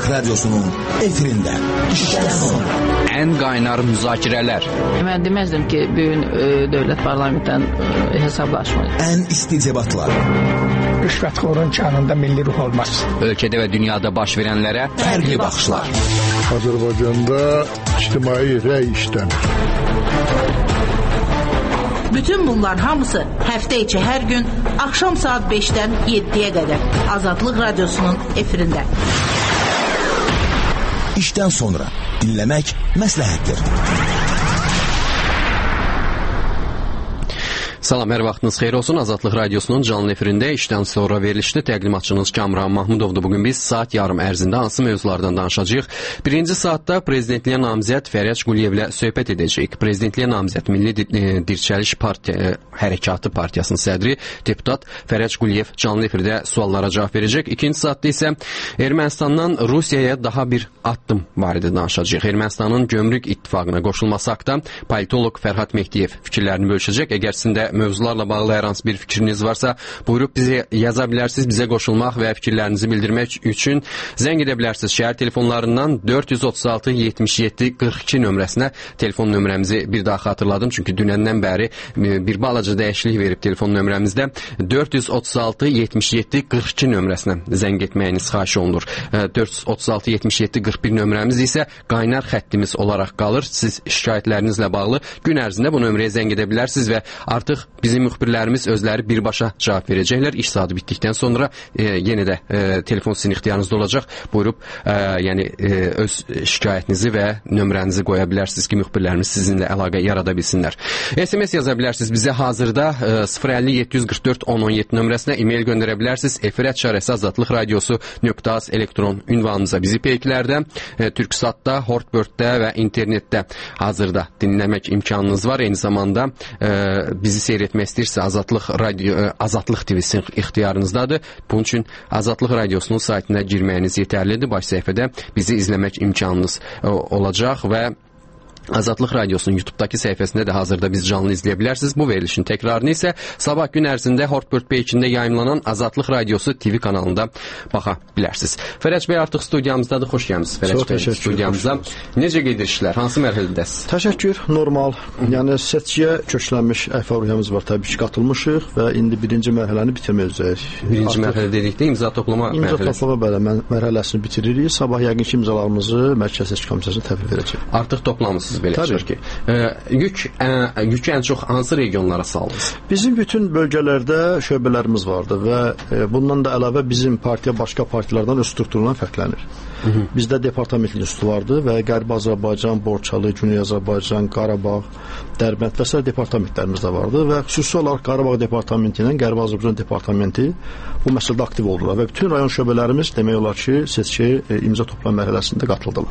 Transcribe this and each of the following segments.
Radyosu'nun efirinde. İşten sonra. En qaynar müzakirələr. Mən deməzdim ki, bugün dövlət parlamentdən hesablaşmayın. En isticebatlar. Rüşvətxorun kanında milli ruh olmaz. Ölkədə və dünyada baş verənlərə Fərqli baxışlar. Azərbaycanda ictimai rəy işləmir. Bütün bunlar hamısı həftə içi hər gün axşam saat 5-dən 7-yə qədər Azadlıq Radyosu'nun efirində. İşten sonra dinlemek məsləhətdir. Salam, hər vaxtınız xeyir olsun. Azadlıq Radyosu'nun canlı efirində işdən sonra verilişli təqdimatçınız Kamran Mahmudovdur. Bugün biz saat yarım ərzində hansı mövzulardan danışacağıq? Birinci saatda prezidentliyə namizəd Fərəc Quliyevlə söhbət edəcəyik. Prezidentliyə namizəd Milli Dirçəliş Hərəkatı Partiyasının sədri deputat Fərəc Quliyev canlı efirdə suallara cavab verəcək. İkinci saatda isə Ermənistandan Rusiyaya daha bir addım barədə danışacağıq. Ermənistanın gömrük ittifaqına qoşulması haqqında politolog Fərhad Mehdiyev fikirlərini bölüşəcək. Əgər sizin də mövzularla bağlı hər hansı bir fikriniz varsa, buyurub bizə yaza bilərsiniz. Bizə qoşulmaq və fikirlərinizi bildirmək üçün zəng edə bilərsiniz. Şəhər telefonlarından 436 77 42 nömrəsinə telefon nömrəmizi bir daha xatırladım. Çünki dünəndən bəri bir balaca dəyişiklik verib telefon nömrəmizdə 436 77 42 nömrəsinə zəng etməyiniz xahiş olunur. 436 77 41 nömrəmiz isə qaynar xəttimiz olaraq qalır. Siz şikayətlərinizlə bağlı gün ərzində bu nömrəyə zəng edə bilərsiniz və artıq bizim müxbirlərimiz özləri birbaşa cavab verəcəklər. İş saatı bitdikdən sonra yenə də telefon sizin ixtiyarınızda olacaq. Buyurub öz şikayətinizi və nömrənizi qoya bilərsiniz ki, müxbirlərimiz sizinlə əlaqə yarada bilsinlər. SMS yaza bilərsiniz bizə hazırda 050 744 1017 nömrəsinə e-mail göndərə bilərsiniz. efir@azadlıqradiosu.az elektron ünvanınıza bizi peyklərdə, Türksatda, Hortbirddə və internetdə hazırda dinləmək imkanınız var. Eyni zamanda bizi seyr etmək istəyirsə Azadlıq TV-si ixtiyarınızdadır. Bunun üçün Azadlıq Radyosu'nun saytına girməyiniz yetərlidir. Baş səhifədə bizi izləmək imkanınız olacaq və Azadlıq Radyosu'nun YouTube'daki səhifəsində də hazırda biz canlı izləyə bilərsiniz. Bu verilişin təkrarını isə sabah gün ərzində Hortbird peyçində yayımlanan Azadlıq Radyosu TV kanalında baxa bilərsiniz. Fərəc bəy artıq studiyamızdadır. Xoş gəlmisiniz Fərəc bəy studiyamıza. Necə gedir işlər? Hansı mərhələdəsiz? Təşəkkür, normal. Yəni seçkiyə köklənmiş əfaviyamız var, təbii ki, qatılmışıq və indi birinci mərhələni bitirmək üzrəyik. Birinci mərhələ dedikdə imza toplama mərhələsi. İmza toplama mərhələsini bitiririk. Sabah yəqin ki, imzalarımızı Mərkəzi Seçki Komissiyasına təhvil verəcək. Artıq toplamısınız. Belə çıxır ki, yükü ən çox hansı regionlara saldınız? Bizim bütün bölgələrdə şöbələrimiz vardı və bundan da əlavə bizim partiya başqa partiyalardan öz strukturundan fərqlənir. Bizdə departamentli üstü vardı və Qərbi Azərbaycan, Borçalı, Güney Azərbaycan, Qarabağ, Dərbənd və s. departamentlərimiz də vardı və xüsusi olaraq Qarabağ departamenti ilə Qərbi Azərbaycan departamenti bu məsələdə aktiv oldular və bütün rayon şöbələrimiz demək olar ki, seçki imza toplama mərhələsində qatıldılar.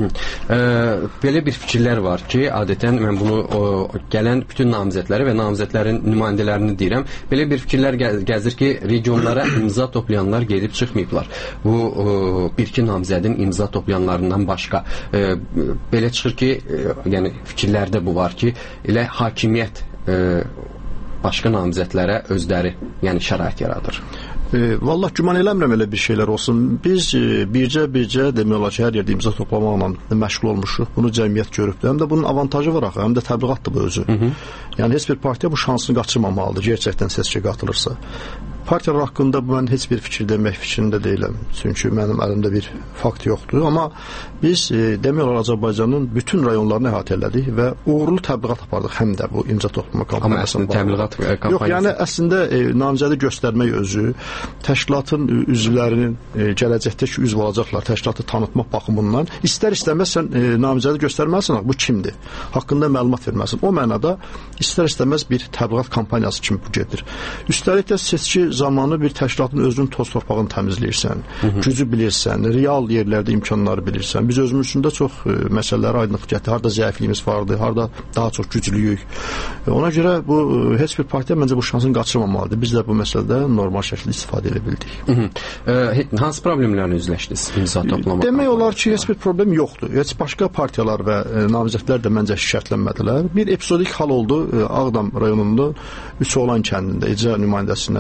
Belə bir fikirlər var ki, adətən mən bunu gələn bütün namizədləri və namizədlərin nümayəndələrini deyirəm. Belə bir fikirlər gəzir ki, regionlara imza toplayanlar gedib çıxmayıblar. Bu bir-iki namizədin imza toplayanlarından başqa. Belə çıxır ki, yəni fikirlərdə bu var ki, elə hakimiyyət başqa namizədlərə özləri, yəni şərait yaradır. Vallahi güman eləmirəm elə bir şeylər olsun. Biz bircə demək olar ki, hər yerdə imza toplamaqla məşğul olmuşuq. Bunu cəmiyyət görübdür. Həm də bunun avantajı var axı, həm də təbliğatdır bu özü. Yəni heç bir partiya bu şansını qaçırmamalıdır, gerçəkdən seçkiyə qatılırsa. Partiyalar haqqında mən heç bir fikir demək fikrində deyiləm. Çünki mənim əlimdə bir fakt yoxdur. Amma biz demək olar Azərbaycanın bütün rayonlarını əhatə elədik və uğurlu təbliğat apardıq həm də bu imza toplama kampaniyasında. Amma əslində təbliğat kampaniyası. Yox, yəni əslində namizədi göstərmək özü, təşkilatın üzvlərinin gələcəkdəki üzv olacaqlar, təşkilatı tanıtmaq baxımından istər-istəməz sən namizədi göstərməlisən, bu kimdir? Haqqında məlumat verməlisən. O mənada istər-istəməz bir təbliğat kampaniyası kimi bu gedir. Üstəlik də seçki zamanı bir təşkilatın özünün toz torpağını təmizləyirsən, gücü bilirsən, real yerlərdə imkanları bilirsən. Biz özümüz üçün də çox məsələlərə aydınlıq gətirdik. Harda zəifliyimiz vardı, harda daha çox güclüyük. Ona görə bu heç bir partiya məncə bu şansını qaçırmamalıdır. Biz də bu məsələdə normal şəkildə istifadə edə bildik. Hansı problemlərlə üzləşdiniz imza toplama? Demək olar ki, heç bir problem yoxdur. Heç başqa partiyalar və namizədlər də məncə şikayətlənmədilər. Bir epizodik hal oldu Ağdam rayonunda Üç Oğlan kəndində icra nümayəndəsindən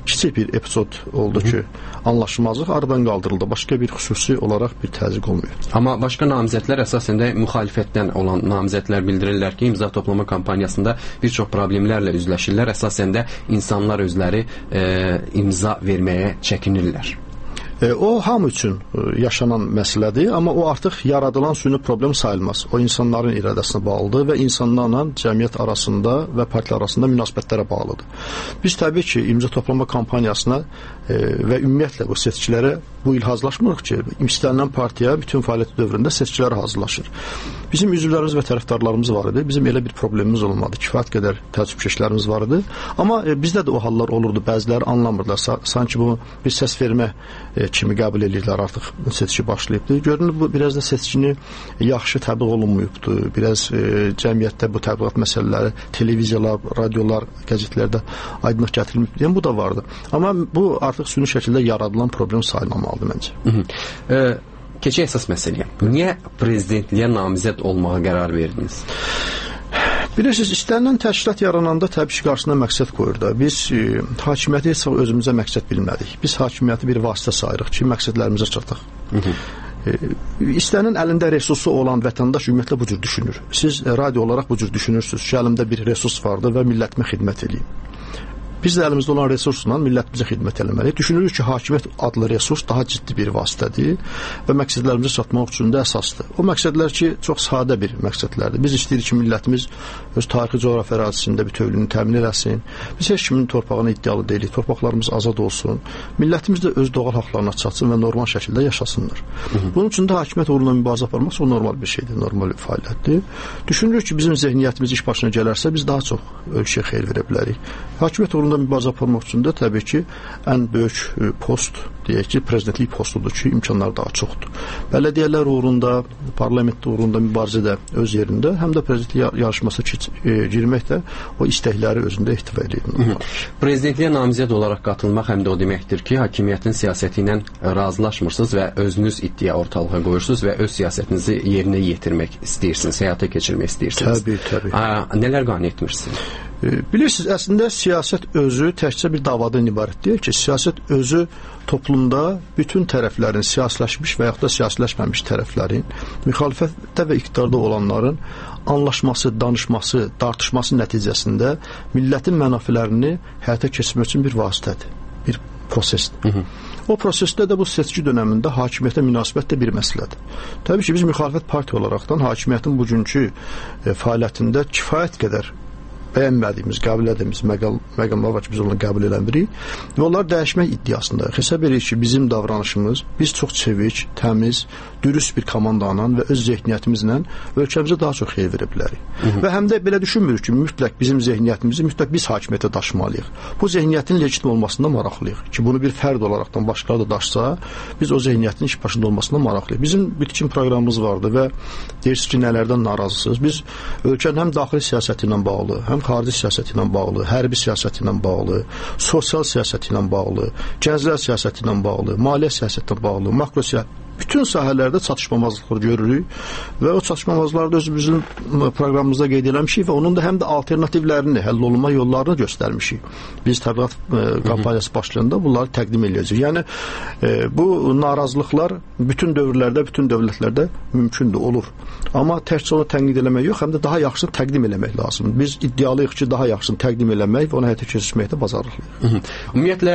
kiçik bir epizod oldu ki, anlaşmazlıq aradan qaldırıldı. Başqa bir xüsusi olaraq bir təzyiq olmuyor. Amma başqa namizədlər əsasən də müxalifətdən olan namizədlər bildirirlər ki, imza toplama kampaniyasında bir çox problemlərlə üzləşirlər. Əsasən də insanlar özləri imza verməyə çəkinirlər. O hamı üçün yaşanan məsələdir, amma o artıq yaradılan süni problem sayılmaz. O insanların iradəsinə bağlıdır və insanlarla cəmiyyət arasında və partiya arasında münasibətlərə bağlıdır. Biz təbii ki, imza toplama kampaniyasına və ümumiyyətlə bu seçkilərə bu il hazırlaşmırıq ki, istənilən partiya bütün fəaliyyət dövründə seçkilərə hazırlaşır. Bizim üzvlərimiz və tərəfdarlarımız var idi. Bizim elə bir problemimiz olmadı. Kifayət qədər təcrübəçilərimiz var idi. Amma bizdə də o hallar olurdu. Bəziləri anlamırlar. Sanki bu bir səs vermə kimi qəbul edirlər, artıq seçki başlayıbdır. Görünür, bu biraz da seçkini yaxşı təbliğ olunmuyubdur. Biraz cəmiyyətdə bu təbliğat məsələləri televiziyalar, radiolar, qəzetlərdə aydınlıq gətirilməyib. Yəni, bu da vardı. Amma bu artıq süni şəkildə yaradılan problem sayılmamalıdır məncə. Keçək əsas məsələyə. Niyə prezidentliyə namizəd olmağa qərar verdiniz? Bilirsiniz, istənilən təşkilat yarananda təbii ki, qarşısına məqsəd qoyur da. Biz hakimiyyəti heç özümüzə məqsəd bilmədik. Biz hakimiyyəti bir vasitə sayırıq ki, məqsədlərimizə çataq. İstənin əlində resursu olan vətəndaş ümumiyyətlə bu cür düşünür. Siz radio olaraq bu cür düşünürsünüz ki, əlimdə bir resurs vardır və millətimə xidmət edeyim. Biz də əlimizdə olan resursla millətimizə xidmət eləməliyik. Düşünürük ki, hakimiyyət adlı resurs daha ciddi bir vasitədir və məqsədlərimizə çatmaq üçün də əsasdır. O məqsədlər ki, çox sadə bir məqsədlərdir. Biz istəyirik ki, millətimiz öz tarixi coğrafi ərazisində bütövlüyünü təmin eləsin. Biz heç kimin torpağına iddialı deyilik. Torpaqlarımız azad olsun. Millətimiz də öz doğal haqlarına çatsın və normal şəkildə yaşasınlar. Bunun üçün də hakimiyyət uğruna mübarizə aparmaq o normal bir şeydir, normal bir fəaliyyətdir. Düşünürük ki, bizim zehniyyətimiz iş başına gələrsə, biz daha çox ölkəyə xeyir verə bilərik. Hakimiyyət uğruna mübarizə aparmaq üçün də təbii ki, ən böyük post, deyək ki, prezidentlik postudur ki, imkanlar daha çoxdur. Bələdiyyələr uğrunda, parlament uğrunda mübarizə də öz yerində, həm də prezidentlik yarışmasına girmək də o istəkləri özündə ehtiva edir. Prezidentliyə namizəd olaraq qatılmaq həm də o deməkdir ki, hakimiyyətin siyasəti ilə razılaşmırsınız və özünüz iddia ortalığa qoyursunuz və öz siyasətinizi yerinə yetirmək istəyirsiniz, həyata keçirmək istəyirsiniz. Təbii. Nələr qane etmirsiniz? Bilirsiniz, əslində siyasət özü təkcə bir davadan ibarət deyil ki, siyasət özü toplumda bütün tərəflərin, siyasiləşmiş və yaxud da siyasiləşməmiş tərəflərin, müxalifətdə və iqtidarda olanların anlaşması, danışması, tartışması nəticəsində millətin mənafilərini həyata keçirmək üçün bir vasitədir, bir prosesdir. O prosesdə də bu seçki dönəmində hakimiyyətə münasibət də bir məsələdir. Təbii ki, biz müxalifət partiya olaraqdan hakimiyyətin bugünkü fəaliyyətində kifayət qədər bəyənmədiyimiz, qəbul edədiyimiz məqamlar var ki, biz onları qəbul eləmirik və onları dəyişmək iddiasındayıq. Hesab edirik ki, bizim davranışımız, biz çox çevik, təmiz, dürüst bir komandanla və öz zehniyyətimizlə ölkəmizə daha çox xeyir verə bilərik. Və həm də belə düşünmürük ki, mütləq bizim zehniyyətimizi mütləq biz hakimiyyətə daşımalıyıq. Bu zehniyyətin legitim olmasında maraqlıyıq ki, bunu bir fərd olaraqdan başqaları da daşsa, biz o zehniyyətin iş başında olmasında maraqlıyıq. Bizim bitkin proqramımız vardı və deyirsiniz ki, nələrdən narazısınız. Biz ölkənin həm daxili siyasəti ilə bağlı, həm xarici siyasəti ilə bağlı, hərbi siyasəti ilə bağlı, sosial siyasəti ilə bağlı, gənclər siyasəti ilə bağlı, maliyyə siyasəti ilə bağlı, makro siyasət, bütün sahələrdə çatışmamazlıqlar görürük və o çatışmamazlıqları özümüzün proqramımızda qeyd eləmişik və onun da həm də alternativlərini, həll olunma yollarını göstərmişik. Biz təbliğat kampaniyası başlayanda bunları təqdim edəcəyik. Yəni, bu narazılıqlar bütün dövrlərdə, bütün dövlətlərdə mümkündür, olur. Amma təkcə onu tənqid eləmək yox, həm də daha yaxşısını təqdim eləmək lazımdır. Biz iddialıyıq ki, daha yaxşısını təqdim eləmək və onu həyata keçirməkdə bacarıqlıyıq. Ümumiyyətlə,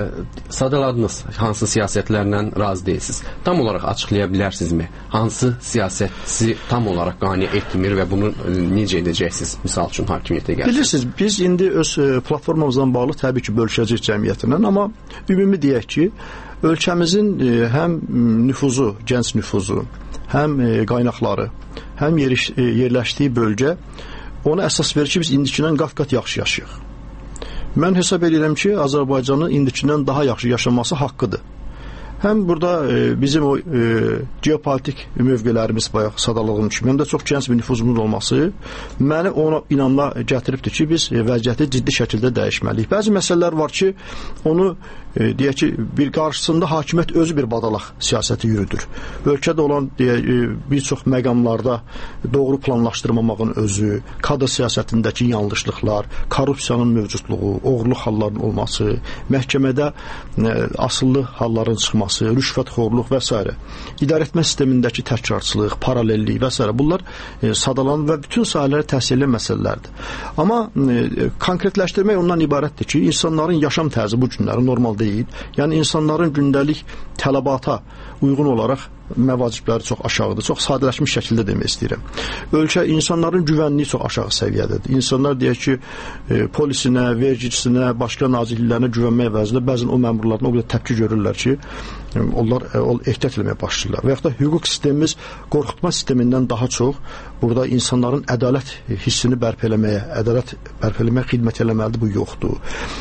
sadaladınız hansı siyasətlərlə razı deyilsiniz. Tam olaraq açıqlaya bilərsinizmi? Hansı siyasət sizi tam olaraq qane etmir və bunu necə edəcəksiniz? Misal üçün hakimiyyətə gəlirsiniz. Bilirsiniz, biz indi öz platformamızdan bağlı təbii ki, bölüşəcək cəmiyyətinlə, amma ümumi deyək ki, ölkəmizin həm nüfuzu, gənc nüfuzu, həm qaynaqları, həm yerləşdiyi bölgə ona əsas verir ki, biz indikindən qat-qat yaxşı yaşayıq. Mən hesab edirəm ki, Azərbaycanın indikindən daha yaxşı yaşaması haqqıdır. Həm burada bizim o geopolitik mövqelərimiz bayaq sadalığım kimi, həm də çox geniş bir nüfuzumuz olması məni ona inanma gətiribdir ki, biz vəziyyəti ciddi şəkildə dəyişməliyik. Bəzi məsələlər var ki, onu deyək ki, bir qarşısında hakimiyyət özü bir badalaq siyasəti yürüdür. Ölkədə olan bir çox məqamlarda doğru planlaşdırmamağın özü, kadr siyasətindəki yanlışlıqlar, korrupsiyanın mövcudluğu, oğurluq hallarının olması, məhkəmədə asıllı halların çıxması, rüşvətxorluq və s. İdarəetmə sistemindəki təkrarçılıq, paralellik və s. bunlar sadalan və bütün sahələrə təsir edən məsələlərdir. Amma konkretləşdirmək ondan ibarətdir ki, insanların yaşam tərzi bu günləri normal deyil. Yəni insanların gündəlik tələbata uyğun olaraq məvacibləri çox aşağıdır. Çox sadələşmiş şəkildə demək istəyirəm. Ölkə insanların güvənliyi çox aşağı səviyyədədir. İnsanlar deyək ki, polisinə, vergiçisinə, başqa nazirliklərinə güvənmək əvəzində bəzən o məmurlardan o qədər təpki görürlər ki, onlar ehtiyat etməyə başlayırlar. Və yaxud da hüquq sistemimiz qorxutma sistemindən daha çox burada insanların ədalət hissini bərpa eləməyə, ədalət bərpa eləməyə xidmət eləməlidir, bu yoxdur.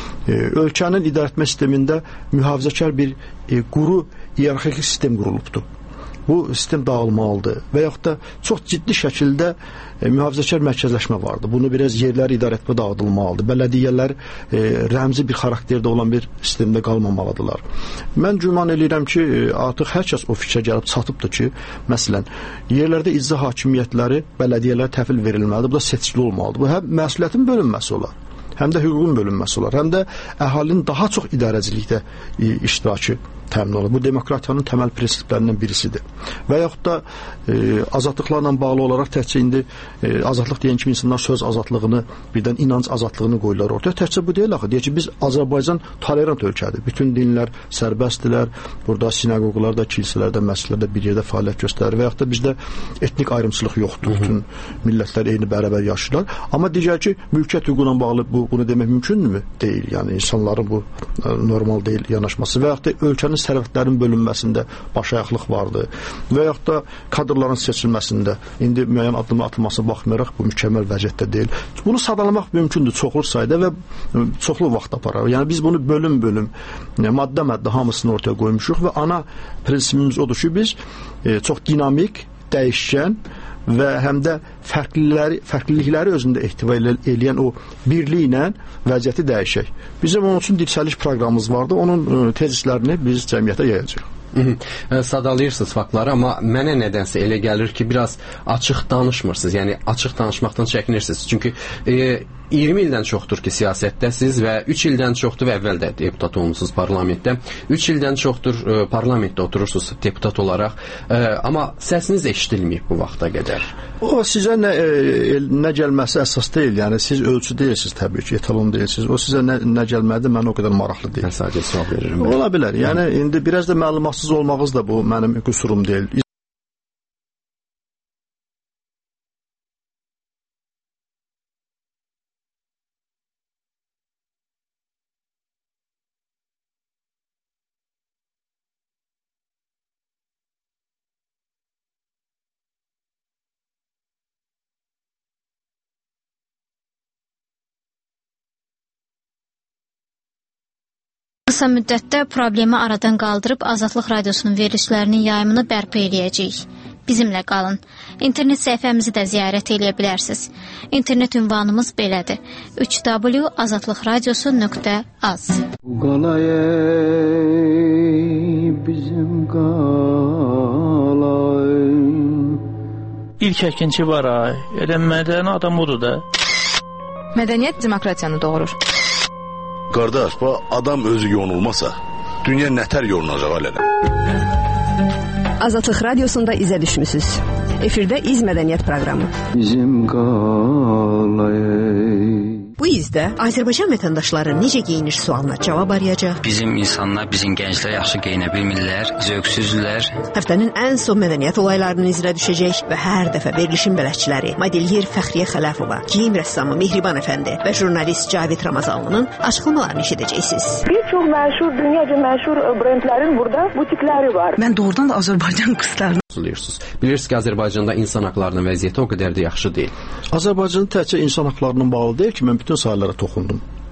Ölkənin idarəetmə sistemində mühafizəkar bir quru iyerarxik sistem qurulubdur. Bu sistem dağılmalıdır və yaxud da çox ciddi şəkildə mühafizəkar mərkəzləşmə vardır. Bunu biraz yerləri idarə etmə dağıdılmalıdır. Bələdiyyələr rəmzi bir xarakterdə olan bir sistemdə qalmamalıdırlar. Mən güman edirəm ki, artıq hər kəs o fikrə gəlib çatıbdır ki, məsələn, yerlərdə icra hakimiyyətləri bələdiyyələrə təhvil verilməlidir. Bu da seçkili olmalıdır. Bu həm məsuliyyətin bölünməsi olar, həm də hüququn bölünməsi olar, həm də əhalinin daha çox idarəcilikdə iştirakı təmin olur. Bu demokratiyanın təməl prinsiplərindən birisidir. Və yaxud da azadlıqlarla bağlı olaraq təkcə indi azadlıq deyən kimi insanlar söz azadlığını, birdən inanc azadlığını qoyurlar ortaya. Təkcə bu deyil axı. Deyək ki, biz Azərbaycan tolerant ölkədir. Bütün dinlər sərbəstdirlər. Burada sinagoglarda, kilsələrdə, məscidlərdə bir yerdə fəaliyyət göstərir və yaxud da bizdə etnik ayrımçılıq yoxdur. Bütün millətlər eyni bərabər yaşayırlar. Amma digər ki, mülkiyyət hüququna bağlı bunu demək mümkündürmü? Deyil. Yəni insanların bu normal deyil yanaşması və yaxud da ölkənin sərvətlərin bölünməsində başayaqlıq vardı və yaxud da kadrların seçilməsində indi müəyyən addımlar atılmasına baxmayaraq bu mükəmməl vəziyyətdə deyil. Bunu sadalamaq mümkündür çoxlu sayda və çoxlu vaxt aparar. Yəni biz bunu bölüm-bölüm, maddə-maddə hamısını ortaya qoymuşuq və ana prinsipimiz odur ki, biz çox dinamik, dəyişkən və həm də fərqlilikləri özündə ehtiva eləyən o birliklə vəziyyəti dəyişək. Bizim onun üçün diksəliş proqramımız vardı. Onun tezislərini biz cəmiyyətə yayacağıq. Sadalayırsınız faktları, amma mənə nədənsə elə gəlir ki, biraz açıq danışmırsınız. Yəni açıq danışmaqdan çəkinirsiniz. Çünki 20 ildən çoxdur ki, siyasətdəsiz və 3 ildən çoxdur və əvvəl də deputat olmusunuz parlamentdə. 3 ildən çoxdur parlamentdə oturursunuz deputat olaraq. Amma səsiniz eşidilməyib bu vaxta qədər. O sizə nə gəlməsi əsas deyil. Yəni siz ölçü deyilsiniz təbii ki, etalon deyilsiniz. O sizə nə gəlməlidir, mən o qədər maraqlı deyil. Mən sadəcə sual verirəm. Ola bilər. Yəni indi biraz da məlumatsız olmağınız da bu mənim qüsurum deyil. Qısa müddətdə problemi aradan qaldırıb Azadlıq Radiosunun verilişlərinin yayımını bərpa eləyəcəyik. Bizimlə qalın. İnternet səhifəmizi də ziyarət eləyə bilərsiniz. İnternet ünvanımız belədir: www.azadlıqradiosu.az. Qalay bizim qalay. İlk əkinçi var ay. Elə mədəni adam odur da. Mədəniyyət demokratiyanı doğurur. Qardaş, bu adam özü yonulmasa, dünya nətər yolunacaq alələ? Azadlıq Radiosunda izə düşmüsünüz. Efirdə İz Mədəniyyət proqramı. Bizim qalay. Bu izdə Azərbaycan vətəndaşları necə geyinir sualına cavab arayacaq. Bizim insanlar, bizim gənclər yaxşı geyinə bilmirlər, zövqsüzdürlər. Həftənin ən son mədəniyyət olaylarının izrə düşəcək və hər dəfə verilişin bələdçiləri modelyer Fəxriyə Xələfova, geyim rəssamı Mehriban Əfəndi və jurnalist Cavid Ramazanlının açıqlamalarını eşidəcəksiniz. Bir çox məşhur, dünyaca məşhur brendlərin burada butikləri var. Mən doğrudan da Azərbaycan qızlarını bilirsiniz ki, Azərbaycanda insan haqlarının vəziyyəti o qədər də yaxşı deyil. Azərbaycanın təkcə insan haqlarının bağlı deyil ki, mən bütün sahələrə toxundum.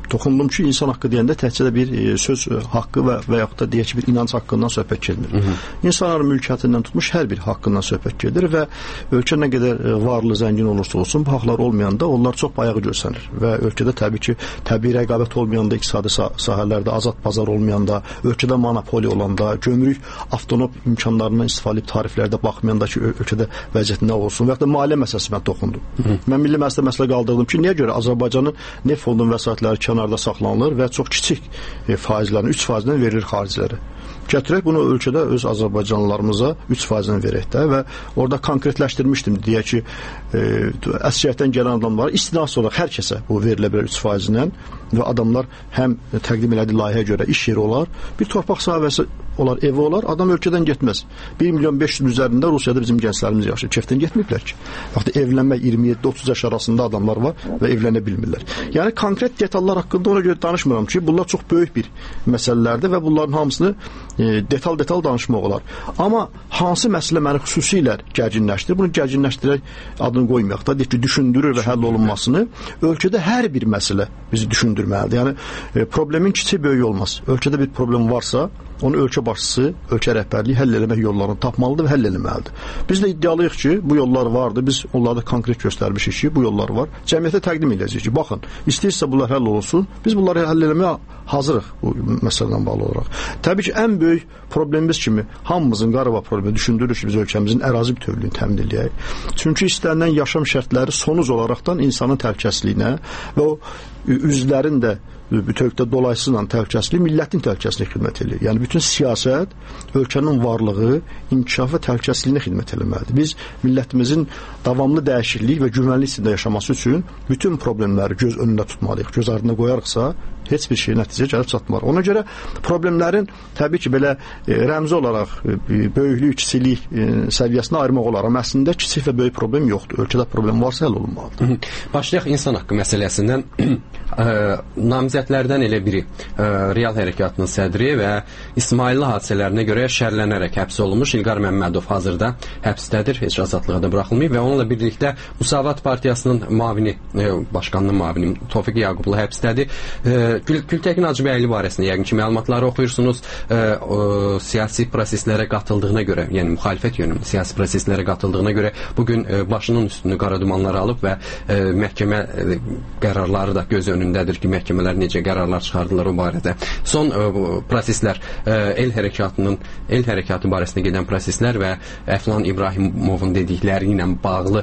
Toxundum ki, insan haqqı deyəndə təkcə də bir söz haqqı və yaxud da deyək ki, bir inanc haqqından söhbət gedir. İnsanların mülkiyyətindən tutmuş hər bir haqqından söhbət gedir və ölkə nə qədər varlı, zəngin olursa olsun, bu haqlar olmayanda onlar çox bayağı görsənir və ölkədə təbii ki, təbii rəqabət olmayanda, iqtisadi sahələrdə azad bazar olmayanda, ölkədə monopoli olanda, gömrük avtonom imkanlarından istifadə edib tariflərdə baxmayanda ki, ölkədə vəziyyət nə olsun və yaxud da maliyyə məsələsi mən toxundum. Mən milli məsələ qaldırdım ki, niyə görə Azərbaycanın neft fondunun vəsaitləri kənarda saxlanılır və çox kiçik faizlərin 3%-dən verilir xaricilərə. Gətirək bunu ölkədə öz Azərbaycanlılarımıza 3%-dən verək də və orada konkretləşdirmişdim, deyək ki, əsriyyətdən gələn adamlara istinası olaraq hər kəsə bu verilə bilər 3%-dən və adamlar həm təqdim elədiyi layihəyə görə iş yeri olar, bir torpaq sahəsi olar, evi olar, adam ölkədən getməz. 1.500.000 üzərində Rusiyada bizim gənclərimiz yaşayır, kefdən getməyiblər ki. Vaxtı evlənmək 27-30 yaş arasında adamlar var və evlənə bilmirlər. Yəni konkret detallar haqqında ona görə danışmıram ki, bunlar çox böyük bir məsələlərdir və bunların hamısını detal danışmaq olar. Amma hansı məsələ məni xüsusilə gərginləşdirir? Bunu gərginləşdirək adını qoymayaq da, deyək ki, düşündürür və həll olunmasını. Ölkədə hər bir məsələ bizi düşündürməlidir. Yəni problemin kiçik böyük olmaz. Ölkədə bir problem varsa, onu ölkə başçısı, ölkə rəhbərliyi həll eləmək yollarını tapmalıdır və həll eləməlidir. Biz də iddialıyıq ki, bu yollar vardır. Biz onlarda konkret göstərmişik ki, bu yollar var. Cəmiyyətə təqdim edəcəyik ki, baxın, istəyirsə bunlar həll olunsun. Biz bunları həll eləməyə hazırıq bu məsələdən bağlı olaraq. Təbii ki, ən böyük problemimiz kimi hamımızın Qarabağ problemi düşündürür ki, biz ölkəmizin ərazi bütövlüyünü təmin edək. Çünki istənilən yaşam şərtləri sonuc olaraqdan insanın təhlükəsizliyinə və o üzvlərin də bütövlükdə dolaysızla təhlükəsizliyi millətin təhlükəsizliyinə xidmət edir. Yəni bütün siyasət ölkənin varlığı, inkişafı və təhlükəsizliyinə xidmət etməlidir. Biz millətimizin davamlı dəyişiklik və güvənlik içində yaşaması üçün bütün problemləri göz önündə tutmalıyıq. Göz ardına qoyarıqsa heç bir şey nəticəyə gəlib çatmır. Ona görə problemlərin təbii ki, belə rəmzi olaraq böyüklük, kiçiklik səviyyəsinə ayırmaq olar. Amma əslində kiçik və böyük problem yoxdur. Ölkədə problem varsa həll olunmalıdır. Başlayaq insan haqqı məsələsindən. Namizədlərdən elə biri Real Hərəkatının sədri və İsmailli hadisələrinə görə şərlənərək həbs olunmuş İlqar Məmmədov hazırda həbsdədir, heç azadlığa da buraxılmayıb və onunla birlikdə Müsavat Partiyasının müavini, başqanının müavini Tofiq Yaqublu həbsdədir. Gültəkin Hacıbəyli barəsində yəqin ki, məlumatları oxuyursunuz. Siyasi proseslərə qatıldığına görə, yəni müxalifət yönümlü siyasi proseslərə qatıldığına görə bugün başının üstünü qara dumanlar alıb və məhkəmə qərarları da göz önündədir ki, məhkəmələr necə qərarlar çıxardılar o barədə. Son proseslər, el hərəkatı barəsində gedən proseslər və Əflan İbrahimovun dedikləri ilə bağlı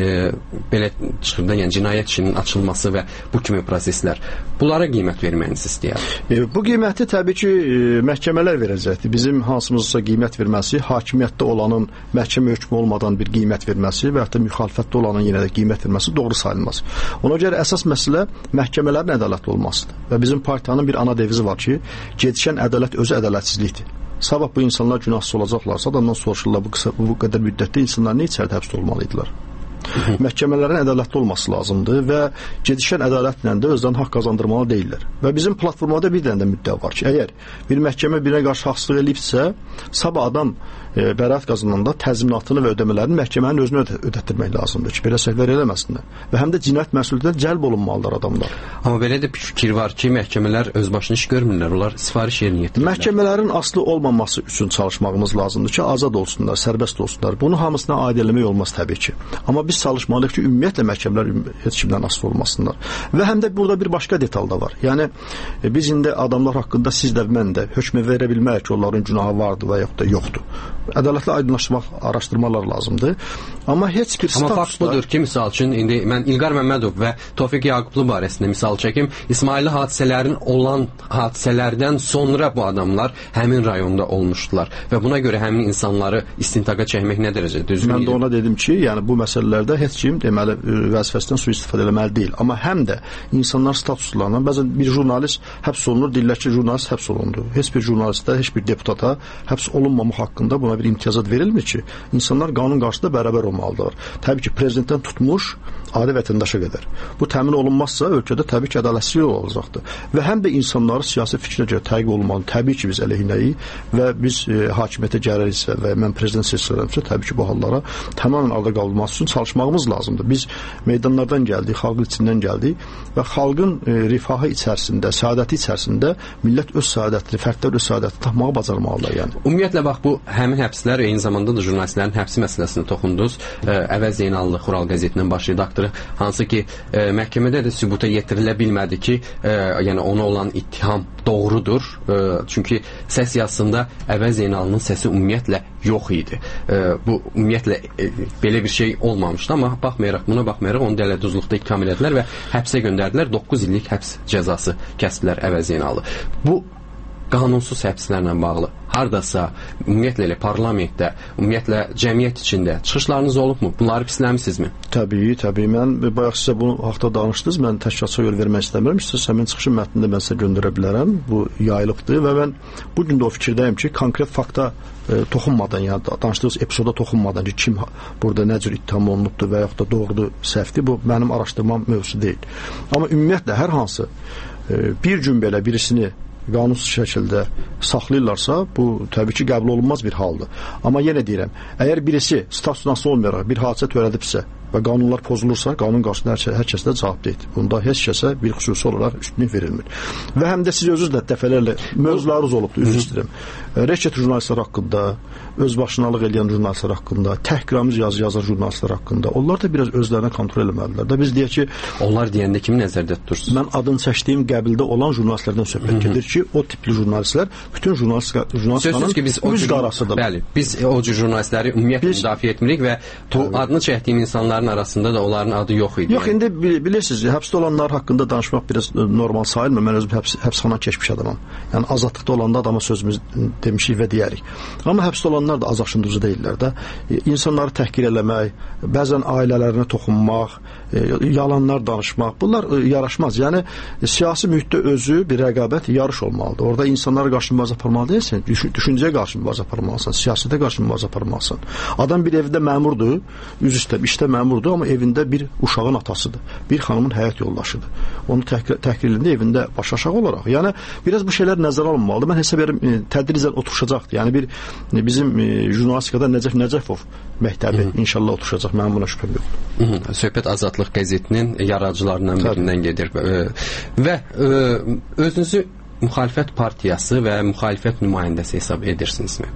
belə çıxır da, yəni cinayət işinin açılması və bu kimi proseslər. Bunlara qiymət verməyinizi istəyər. Bu qiyməti təbii ki, məhkəmələr verəcəkdir. Bizim hansımızsa qiymət verməsi, hakimiyyətdə olanın məhkəmə hökmü olmadan bir qiymət verməsi və hətta müxalifətdə olanın yenə də qiymət verməsi doğru sayılmaz. Ona görə əsas məsələ məhkəmələrin ədalətli olmasıdır. Və bizim partiyanın bir ana devizi var ki, gedişən ədalət özü ədalətsizlikdir. Sabah bu insanlar günahsız olacaqlarsa, adamdan soruşurlar bu qədər müddətdə insanlar nə içəridə həbs olmalıdırlar? Məhkəmələrin ədalətli olması lazımdır və gedişən ədalətlə də özdən haqq qazandırmalı deyirlər. Və bizim platformada bir dənə də müddəa var ki, əgər bir məhkəmə birine qarşı haqsızlıq eləyibsə, sabah adam bəraət qazananda təzminatını və ödəmələrini məhkəmənin özünə ödətdirmək lazımdır ki, belə səhvlər eləməsinlər. Və həm də cinayət məsuliyyətinə cəlb olunmalıdır adamlar. Amma belə də bir fikir var ki, məhkəmələr öz başına iş görmürlər, onlar sifariş yerinə yetirirlər. Məhkəmələrin aslı olmaması üçün çalışmağımız lazımdır ki, azad olsunlar, sərbəst olsunlar. Bunu hamısına aid eləmək olmaz təbii ki. Amma biz çalışmalıyıq ki, ümumiyyətlə məhkəmələr heç kimdən asılı olmasınlar. Və həm də burada bir başqa detal da var. Yəni biz indi adamlar haqqında siz də mən də hökm verə bilmərik ki, onların günahı vardır və yaxud da yoxdur. Ədalətli aydınlaşmaq, araşdırmalar lazımdır. Amma heç bir statusda... Amma fakt budur ki, misal üçün, indi mən İlqar Məmmədov və Tofiq Yaqublu barəsində misal çəkim, İsmailli hadisələrin olan hadisələrdən sonra bu adamlar həmin rayonda olmuşdular və buna görə həmin insanları istintaqa çəkmək nə dərəcə düzgün? Mən də ona dedim ki, yəni bu məsələlərdə heç kim deməli vəzifəsindən sui-istifadə eləməli deyil. Amma həm də insanlar statuslarına, bəzən bir jurnalist həbs olunur, deyirlər ki, jurnalist həbs olundu. Heç bir jurnalistə, heç bir deputata həbs olunmamaq haqqında buna bir imtiyazat verilmir ki, insanlar qanun qarşısında bərabər olmalıdırlar. Təbii ki, prezidentdən tutmuş adi vətəndaşa qədər. Bu təmin olunmazsa ölkədə təbii ki, ədalətsizlik olacaqdır. Və həm də insanları siyasi fikrinə görə təqib olunmalı. Təbii ki, biz əleyhinəyik və biz hakimiyyətə gəliriksə və mən prezident seçilirəmsə, təbii ki, bu hallara tamamilə arada qalınması üçün çalışmalıyıq. çalışmağımız lazımdır. Biz meydanlardan gəldik, xalqın içindən gəldik və xalqın rifahı içərisində, səadəti içərisində millət öz səadətini, fərdlər öz səadətini tapmağı bacarmalıdır. Yəni. Ümumiyyətlə bax bu həmin həbslər eyni zamanda da jurnalistlərin həbsi məsələsini toxundunuz. Əvəz Zeynallı Xural qəzetinin baş redaktoru, hansı ki məhkəmədə də sübuta yetirilə bilmədi ki, yəni ona olan ittiham doğrudur. Çünki səs yazısında Əvəz Zeynallının səsi ümumiyyətlə yox idi. Bu ümumiyyətlə belə bir şey olmamışdı, amma buna baxmayaraq onu dələduzluqda ittiham elədilər və həbsə göndərdilər. 9 illik həbs cəzası kəsdilər Əvəz Zeynallı. Bu qanunsuz həbslərlə bağlı hardasa, ümumiyyətlə elə parlamentdə, ümumiyyətlə cəmiyyət içində çıxışlarınız olubmu? Bunları pisləmisinizmi? Təbii. Mən bayaq sizə bunu haqda danışdınız. Mən təşkilatça yol vermək istəmirəm. İstəsə mən çıxışın mətnində mən sizə göndərə bilərəm. Bu yayılıbdır və mən bu gün də o fikirdəyim ki, konkret fakta toxunmadan, yəni danışdığınız epizoda toxunmadan ki, kim burada nə cür ittiham olunubdur və yaxud da doğrudur, səhvdir, bu mənim araşdırmam mövzusu deyil. Amma ümumiyyətlə hər hansı bir gün belə birisini qanunsuz şəkildə saxlayırlarsa, bu təbii ki, qəbul olunmaz bir haldır. Amma yenə deyirəm, əgər birisi statusnası olmayaraq bir hadisə törədibsə və qanunlar pozulursa, qanun qarşısında hər kəs də cavabdehdir. Bunda heç kəsə bir xüsusi olaraq üstünlük verilmir. Və həm də siz özünüz də dəfələrlə mövzularınız olubdur, üzr istəyirəm. Rəşət jurnalistlər haqqında, özbaşınalıq edən jurnalistlər haqqında, təhqiramiz yazan jurnalistlər haqqında, onlar da biraz özlərini kontrol etməlidirlər. Da biz deyək ki, onlar deyəndə kimi nəzərdə tutursunuz? Mən adını çəkdiyim qəbildə olan jurnalistlərdən söhbət gedir ki, o tipli jurnalistlər bütün jurnalistlərin üz qarasıdır. Bəli, biz o cür jurnalistləri ümumiyyətlə müdafiə etmirik və adını çəkdiyim insanların arasında da onların adı yox idi. Yox, indi bilirsiniz, həbsdə olanlar haqqında danışmaq biraz normal sayılmır. Mən özüm həbsxana keçmiş adamam. Yəni azadlıqda olanda adama sözümüz demişik və deyərik. Amma həbsdə olanlar da az aşındıcı deyirlər də. İnsanları təhqir eləmək, bəzən ailələrinə toxunmaq, yalanlar danışmaq, bunlar yaraşmaz. Yəni siyasi mühitdə özü bir rəqabət, yarış olmalıdır. Orada insanlara qarşı mübarizə aparmalı deyilsən, düşüncəyə qarşı mübarizə aparmalısan, siyasətə qarşı mübarizə aparmalısan. Adam bir evdə məmurdur, işdə məmurdur, amma evində bir uşağın atasıdır, bir xanımın həyat yoldaşıdır. Onu təhqir edəndə evində baş aşağı olaraq. Yəni biraz bu şeylər nəzərə alınmalıdır. Mən hesab edirəm tədricən oturacaqdır. Yəni bizim jurnalistikada Nəcəf Nəcəfov məktəbi inşallah oturacaq. Mənim buna şübhəm yoxdur. Söhbət Azadlıq qəzetinin yaradıcılarından birindən gedir. Və özünüzü müxalifət partiyası və müxalifət nümayəndəsi hesab edirsinizmi?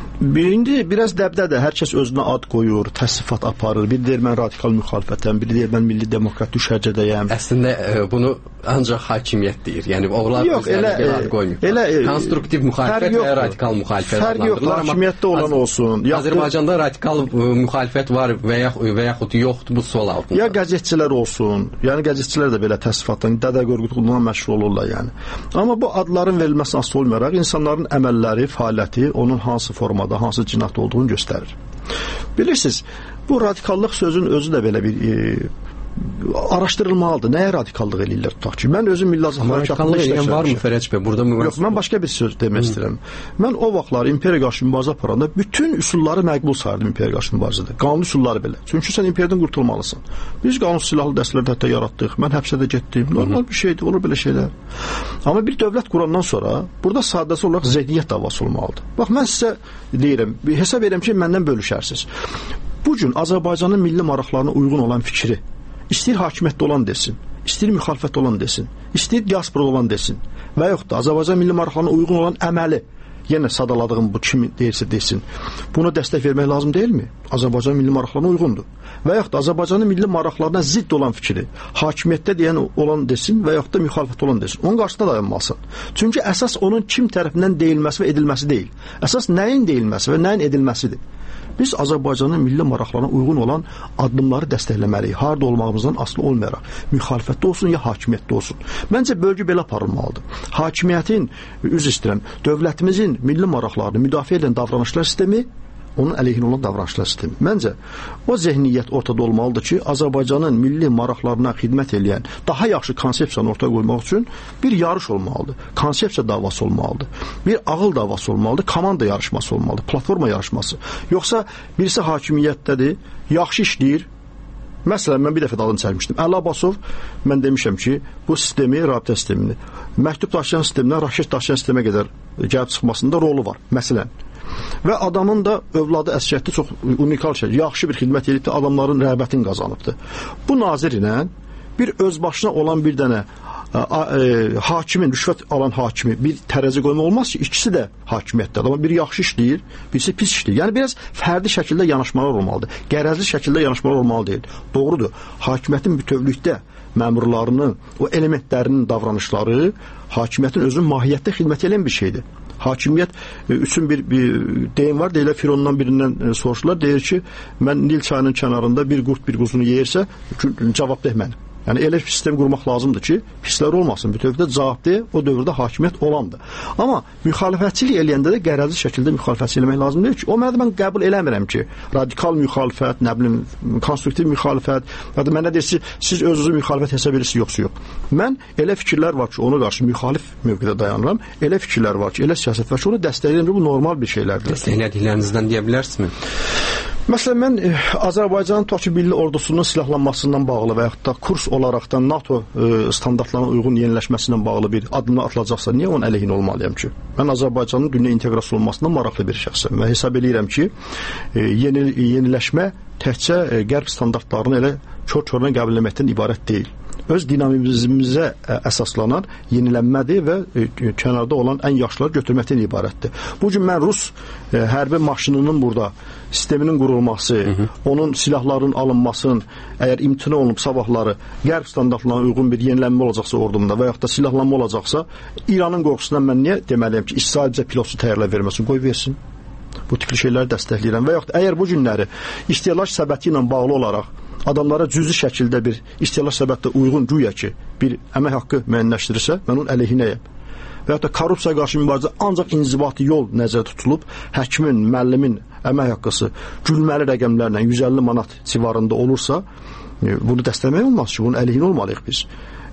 İndi biraz dəbdədir. Hər kəs özünə ad qoyur, təsnifat aparır. Biri deyir mən radikal müxalifətəm, biri deyir mən milli demokrat düşərgədəyəm. Əslində bunu ancaq hakimiyyət deyir. Yəni onlar özlərinə bir ad qoymur. Konstruktiv müxalifət və radikal müxalifət fərq yox, hakimiyyətdə olan olsun. Azərbaycanda radikal müxalifət var və yaxud yoxdur, bu sual altında. Ya qəzetçilər olsun, yəni qəzetçilər də belə təsnifatdan, Dədə Qorqudluğuna məşğul olurlar yəni. Amma bu adların verilməsi asılı olmayaraq insanların əməlləri, fəaliyyəti onun hansı formada, hansı cinayət olduğunu göstərir. Bilirsiniz, bu radikallıq sözün özü də belə bir araşdırılmalıdır. Nəyə radikallıq eləyirlər tutaq ki? Mən özüm milli azadlıq haqqında işləmişəm. Varmı Fərəc bəy? Burada yox, mən başqa bir söz demək istəyirəm. Mən o vaxtlar imperiya qarşı mübarizə aparanda bütün üsulları məqbul sayırdım imperiya qarşı mübarizədə. Qanun üsulları belə. Çünki sən imperiyadan qurtulmalısan. Biz qanunsuz silahlı dəstələri hətta yaratdıq. Mən həbsə də getdim. Normal bir şeydir, olur belə şeylər. Amma bir dövlət qurandan sonra burada sadəcə olaraq zəhniyyət davası olmalıdır. Bax, mən sizə deyirəm, hesab edirəm ki, məndən bölüşərsiniz. Bu gün Azərbaycanın milli maraqlarına uyğun olan fikri İstəyir hakimiyyətdə olan desin, istəyir müxalifətdə olan desin, istəyir diasporada olan desin və yoxud da Azərbaycan milli maraqlarına uyğun olan əməli, yenə sadaladığım bu kimi deyirsə desin, buna dəstək vermək lazım deyilmi? Azərbaycan milli maraqlarına uyğundur. Və yaxud da Azərbaycanın milli maraqlarına zidd olan fikri hakimiyyətdə deyən olan desin və yaxud da müxalifətdə olan desin. Onun qarşısında dayanmalısan. Çünki əsas onun kim tərəfindən deyilməsi və edilməsi deyil. Əsas nəyin deyilməsi və nəyin edilməsidir. Biz Azərbaycanın milli maraqlarına uyğun olan addımları dəstəkləməliyik. Harada olmağımızdan asılı olmayaraq. Müxalifətdə olsun ya hakimiyyətdə olsun. Məncə bölgü belə aparılmalıdır. Hakimiyyətin, üzr istəyirəm, dövlətimizin milli maraqlarını müdafiə edən davranışlar sistemi onun əleyhinə olan davranışlar sistemi. Məncə o zehniyyət ortada olmalıdır ki, Azərbaycanın milli maraqlarına xidmət edən daha yaxşı konsepsiyanı ortaya qoymaq üçün bir yarış olmalıdır. Konsepsiya davası olmalıdır. Bir ağıl davası olmalıdır. Komanda yarışması olmalıdır. Platforma yarışması. Yoxsa birisi hakimiyyətdədir, yaxşı işləyir. Məsələn, mən bir dəfə də adını çəkmişdim. Əli Abbasov, mən demişəm ki, bu sistemi, rabitə sistemini, məktub daşıyan sistemindən raket daşıyan sistemə qədər gəlib çıxmasında rolu var. Məsələn. və adamın da övladı əksəriyyətdə çox unikal şey, yaxşı bir xidmət edib də adamların rəğbətini qazanıbdır. Bu nazir ilə bir özbaşına olan bir dənə hakimin, rüşvət alan hakimi bir tərəzi qoymaq olmaz ki, ikisi də hakimiyyətdədir. Amma biri yaxşı işləyir, birisi pis işləyir. Yəni biraz fərdi şəkildə yanaşmalar olmalıdır. Qərəzli şəkildə yanaşmalar olmalı deyil. Doğrudur. Hakimiyyətin bütövlükdə məmurlarının, o elementlərinin davranışları hakimiyyətin özünün mahiyyətdə xidmət edən bir şeydir. Hakimiyyət üçün bir deyim var, deyirlər Firondan birindən soruşurlar, deyir ki, mən Nil çayının kənarında bir qurd bir quzunu yeyirsə, cavab deyil. Yəni elə bir sistem qurmaq lazımdır ki, pislər olmasın. Bütövlükdə cavabdeh o dövrdə hakimiyyət olandır. Amma müxalifətçilik eləyəndə də qərəzli şəkildə müxalifətçilik eləmək lazım deyil ki, o məndə mən qəbul eləmirəm ki, radikal müxalifət, nə bilim, konstruktiv müxalifət, ya da mənə deyirsə, siz özünüzü müxalifət hesab edirsiniz, yoxsa yox. Mən elə fikirlər var ki, ona qarşı müxalif mövqedə dayanıram, elə fikirlər var ki, elə siyasət var ki, onu dəstəkləyirəm, bu normal bir şeylərdir. Dəstəklədiklərinizdən deyə bilərsinizmi? Məsələn, mən Azərbaycanın Türkiyə Milli Ordusunun silahlanmasından bağlı və yaxud da kurs olaraqdan NATO standartlarına uyğun yeniləşməsindən bağlı bir addımlar atılacaqsa, niyə onun əleyhinə olmalıyam ki? Mən Azərbaycanın dünya inteqrasiya olunmasından maraqlı bir şəxsəm və hesab edirəm ki, yeniləşmə təkcə qərb standartlarını elə kör-körünə qəbul etməkdən ibarət deyil. Öz dinamizmimizə əsaslanan yenilənmədir və kənarda olan ən yaşlıları götürməkdən ibarətdir. Bu gün mən Rus hərbi maşınının burada sisteminin qurulması, onun silahların alınmasının əgər imtina olunub sabahları qərb standartlarına uyğun bir yenilənmə olacaqsa ordumda və yaxud da silahlanma olacaqsa, İranın qorxusundan mən niyə deməliyəm ki, İsrail bizə pilotsuz təyyarlar verməsin, qoy versin. Bu tipli şeyləri dəstəkləyirəm və yaxud əgər bu günləri istehlak səbəti ilə bağlı olaraq adamlara cüzi şəkildə bir istehlak səbətdə uyğun güya ki, bir əmək haqqı müəyyənləşdirirsə, mən onun əleyhinəyəm. Və yaxud da korrupsiyaya qarşı mübarizə ancaq inzibati yol nəzərdə tutulub, həkimin, müəllimin əmək haqqısı gülməli rəqəmlərlə 150 manat civarında olursa, bunu dəstəmək olmaz ki, bunun əleyhinə olmalıyıq biz.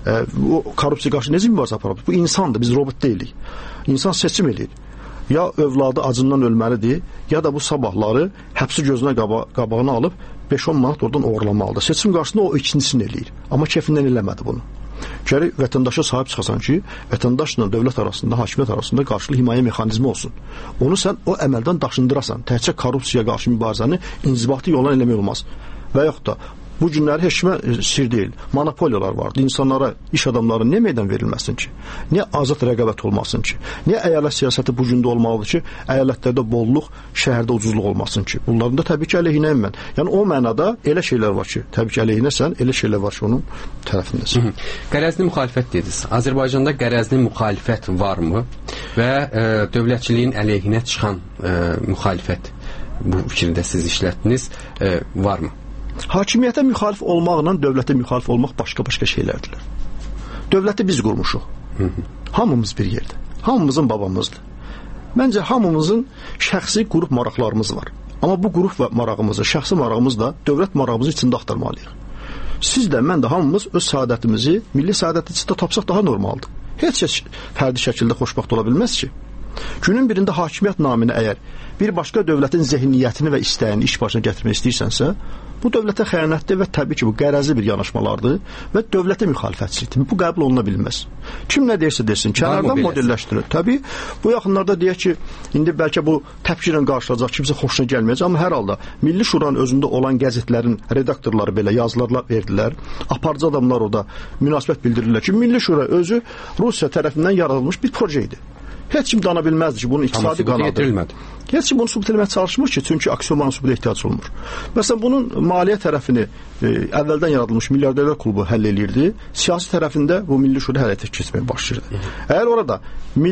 O korrupsiyaya qarşı necə mübarizə aparılır? Bu insandır, biz robot deyilik. İnsan seçim eləyir. Ya övladı acından ölməlidir, ya da bu sabahları həbsi gözünə qabağına alıb 5-10 manat oradan oğurlamalıdır. Seçim qarşısında o ikincisini eləyir. Amma kefindən eləmədi bunu. Gərək vətəndaşa sahib çıxasan ki, vətəndaşla dövlət arasında, hakimiyyət arasında qarşılıqlı himayə mexanizmi olsun. Onu sən o əməldən daşındırasan. Təkcə korrupsiyaya qarşı mübarizəni inzibati yolla eləmək olmaz. Və yaxud da bu günləri heç kimə sir deyil. Monopoliyalar vardı. İnsanlara, iş adamları niyə meydan verilməsin ki? Niyə azad rəqabət olmasın ki? Niyə əyalət siyasəti bu gündə olmalıdır ki, əyalətlərdə bolluq, şəhərdə ucuzluq olmasın ki? Bunların da təbii ki, əleyhinəyim mən. Yəni o mənada elə şeylər var ki, təbii ki, əleyhinəsən, elə şeylər var ki, onun tərəfindəsin. Qərəzli müxalifət dediniz. Azərbaycanda qərəzli müxalifət varmı? Və dövlətçiliyin əleyhinə çıxan müxalifət, bu fikirdə siz işlətdiniz, varmı? Hakimiyyətə müxalif olmaqla dövlətə müxalif olmaq başqa-başqa şeylərdirlər. Dövləti biz qurmuşuq. Hamımız bir yerdə. Hamımızın babamızdır. Məncə hamımızın şəxsi qrup maraqlarımız var. Amma bu qrup və marağımızı, şəxsi marağımızla dövlət marağımızı içində axtarmalıyıq. Siz də, mən də hamımız öz saadətimizi milli saadətin içində tapsaq daha normaldır. Heç fərdi şəkildə xoşbəxt ola bilməz ki. Günün birində hakimiyyət naminə əgər bir başqa dövlətin zehniyyətini və istəyini iş başına gətirmək istəyirsənsə, bu dövlətə xəyanətdir və təbii ki, bu qərəzli bir yanaşmalardır və dövlətə müxalifətçilikdir. Bu qəbul oluna bilməz. Kim nə deyirsə desin, kənardan modelləşdirir. Təbii, bu yaxınlarda deyək ki, indi bəlkə bu təpkirlə qarşılayacaq, kimsə xoşuna gəlməyəcək, amma hər halda Milli Şuranın özündə olan qəzetlərin redaktorları belə yazılarla verdilər. Aparıcı adamlar orada münasibət bildirirlər ki, Milli Şura özü Rusiya tərəfindən yaradılmış bir proje idi. Heç kim dana bilməzdi ki, bunun iqtisadi qanadı. Heç kim bunu sübut etməyə çalışmır ki, çünki aksiyonların sübuta ehtiyac olunmur. Məsələn, bunun maliyyə tərəfini əvvəldən yaradılmış milyarderlər klubu həll eləyirdi. Siyasi tərəfində bu Milli Şura həyata keçməyə başlayırdı. Əgər orada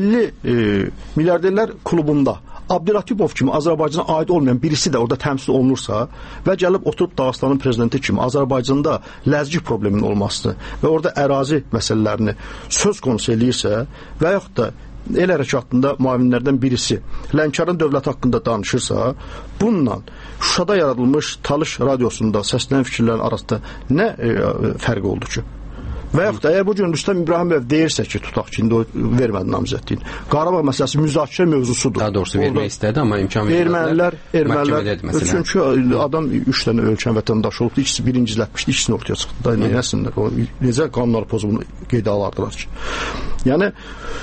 milyarderlər klubunda Abdülatipov kimi Azərbaycana aid olmayan birisi də orada təmsil olunursa və gəlib oturub Dağıstanın prezidenti kimi Azərbaycanda ləzgi probleminin olmasını və orada ərazi məsələlərini söz konusu eləyirsə və yaxud da el hərəkatında müavinlərdən birisi Lənkəran dövləti haqqında danışırsa, bununla Şuşada yaradılmış Talış radiosunda səslənən fikirlərin arasında nə fərq oldu ki? Və yaxud da əgər bu gün Rüstəm İbrahimov deyirsə ki, tutaq ki, indi o vermədi namizədliyin. Qarabağ məsələsi müzakirə mövzusudur. Daha doğrusu vermək istədi, amma imkan vermədilər. Ermənilər, çünki adam 3 dənə ölkən vətəndaşı olubdu, ikisi birincilətmişdi, ikisini ortaya çıxdı. Necə qanunlar pozumunu qeydə alardılar ki? Yəni,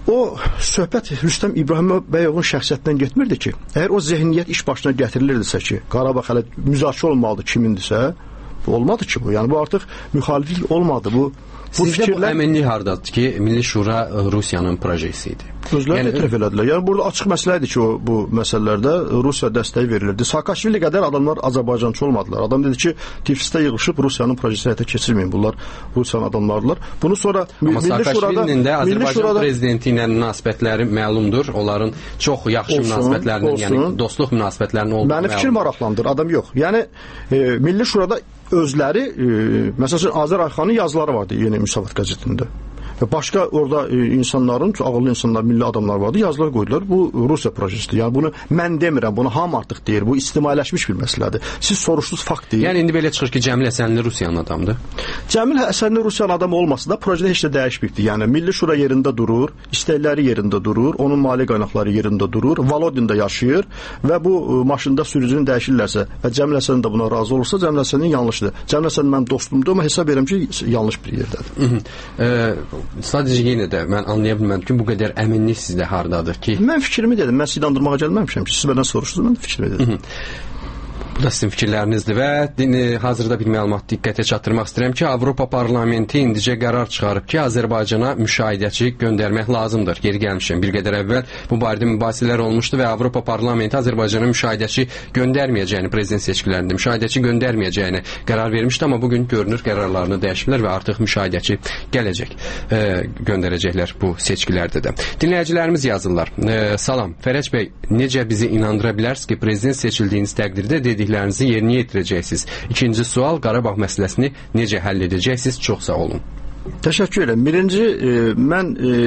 o söhbət Rüstəm İbrahimov şəxsiyyətindən getmirdi ki, əgər o zehniyyət iş başına gətirilirdisə ki, Qarabağ hələ müzakirə olmalıdır kimindirsə, bu olmadı ki bu. Yəni bu artıq müxaliflik olmadı. Sizcə bu əminlik hardadır ki, Milli Şura Rusiyanın projesi idi? Özləri etiraf elədilər. Yəni burada açıq məsələ idi ki, bu məsələlərdə Rusiya dəstəyi verilirdi. Saakashvili qədər adamlar Azərbaycançı olmadılar. Adam dedi ki, Tiflisdə yığılıb Rusiyanın projesi həyata keçirməyin. Bunlar Rusiyanın adamlardılar. Bunu sonra Milli Şurada Saakashvilinin də Azərbaycan prezidenti ilə münasibətləri məlumdur. Onların çox yaxşı münasibətlərinin, yəni dostluq münasibətlərinin olduğu məlumdur. Mənim fikrim maraqlandır, adam yox. Yəni Milli Şurada özləri, məsələn, Azər Ayxanın yazıları vardı Yeni Müsavat qəzetində. Və başqa orada insanların, ağıllı insanlar, milli adamlar vardı, yazılar qoydular. Bu Rusiya projesidir. Yəni bunu mən demirəm, bunu hamı artıq deyir. Bu ictimailəşmiş bir məsələdir. Siz soruşdunuz, fakt deyil. Yəni indi belə çıxır ki, Cəmil Həsənli Rusiyanın adamıdır. Cəmil Həsənli Rusiyanın adamı olmasa da projedə heç də dəyişməyibdir. Yəni Milli Şura yerində durur, istəkləri yerində durur, onun mali qaynaqları yerində durur, Volodin'də yaşayır və bu maşında sürücünü dəyişirlərsə və Cəmil Həsən də buna razı olursa, Cəmil Həsənin yanlışıdır. Cəmil Həsən mənim dostumdur, amma hesab edirəm ki, yanlış bir yerdədir. Sadəcə yenə də mən anlaya bilmədim ki, bu qədər əminlik sizdə hardadır ki? Mən fikrimi dedim, mən sizi inandırmağa gəlməmişəm ki, siz məndən soruşdunuz, mən fikrimi dedim. Bu da sizin fikirlərinizdir və hazırda bir məlumat diqqətə çatdırmaq istəyirəm ki, Avropa Parlamenti indicə qərar çıxarıb ki, Azərbaycana müşahidəçi göndərmək lazımdır. Geri gəlmişəm, bir qədər əvvəl bu barədə mübahisələr olmuşdu və Avropa Parlamenti Azərbaycana müşahidəçi göndərməyəcəyini, prezident seçkilərində müşahidəçi göndərməyəcəyini qərar vermişdi, amma bugün görünür qərarlarını dəyişiblər və artıq müşahidəçi gələcək, göndərəcəklər bu seçkilərdə də. Dinləyicilərimiz yazırlar. Salam, Fərəc bəy, necə bizi inandıra bilərsiniz ki, prezident seçildiyiniz təqdirdə dediklərinizi yerinə yetirəcəksiniz? İkinci sual, Qarabağ məsələsini necə həll edəcəksiniz? Çox sağ olun. Təşəkkür edirəm. Birinci, mən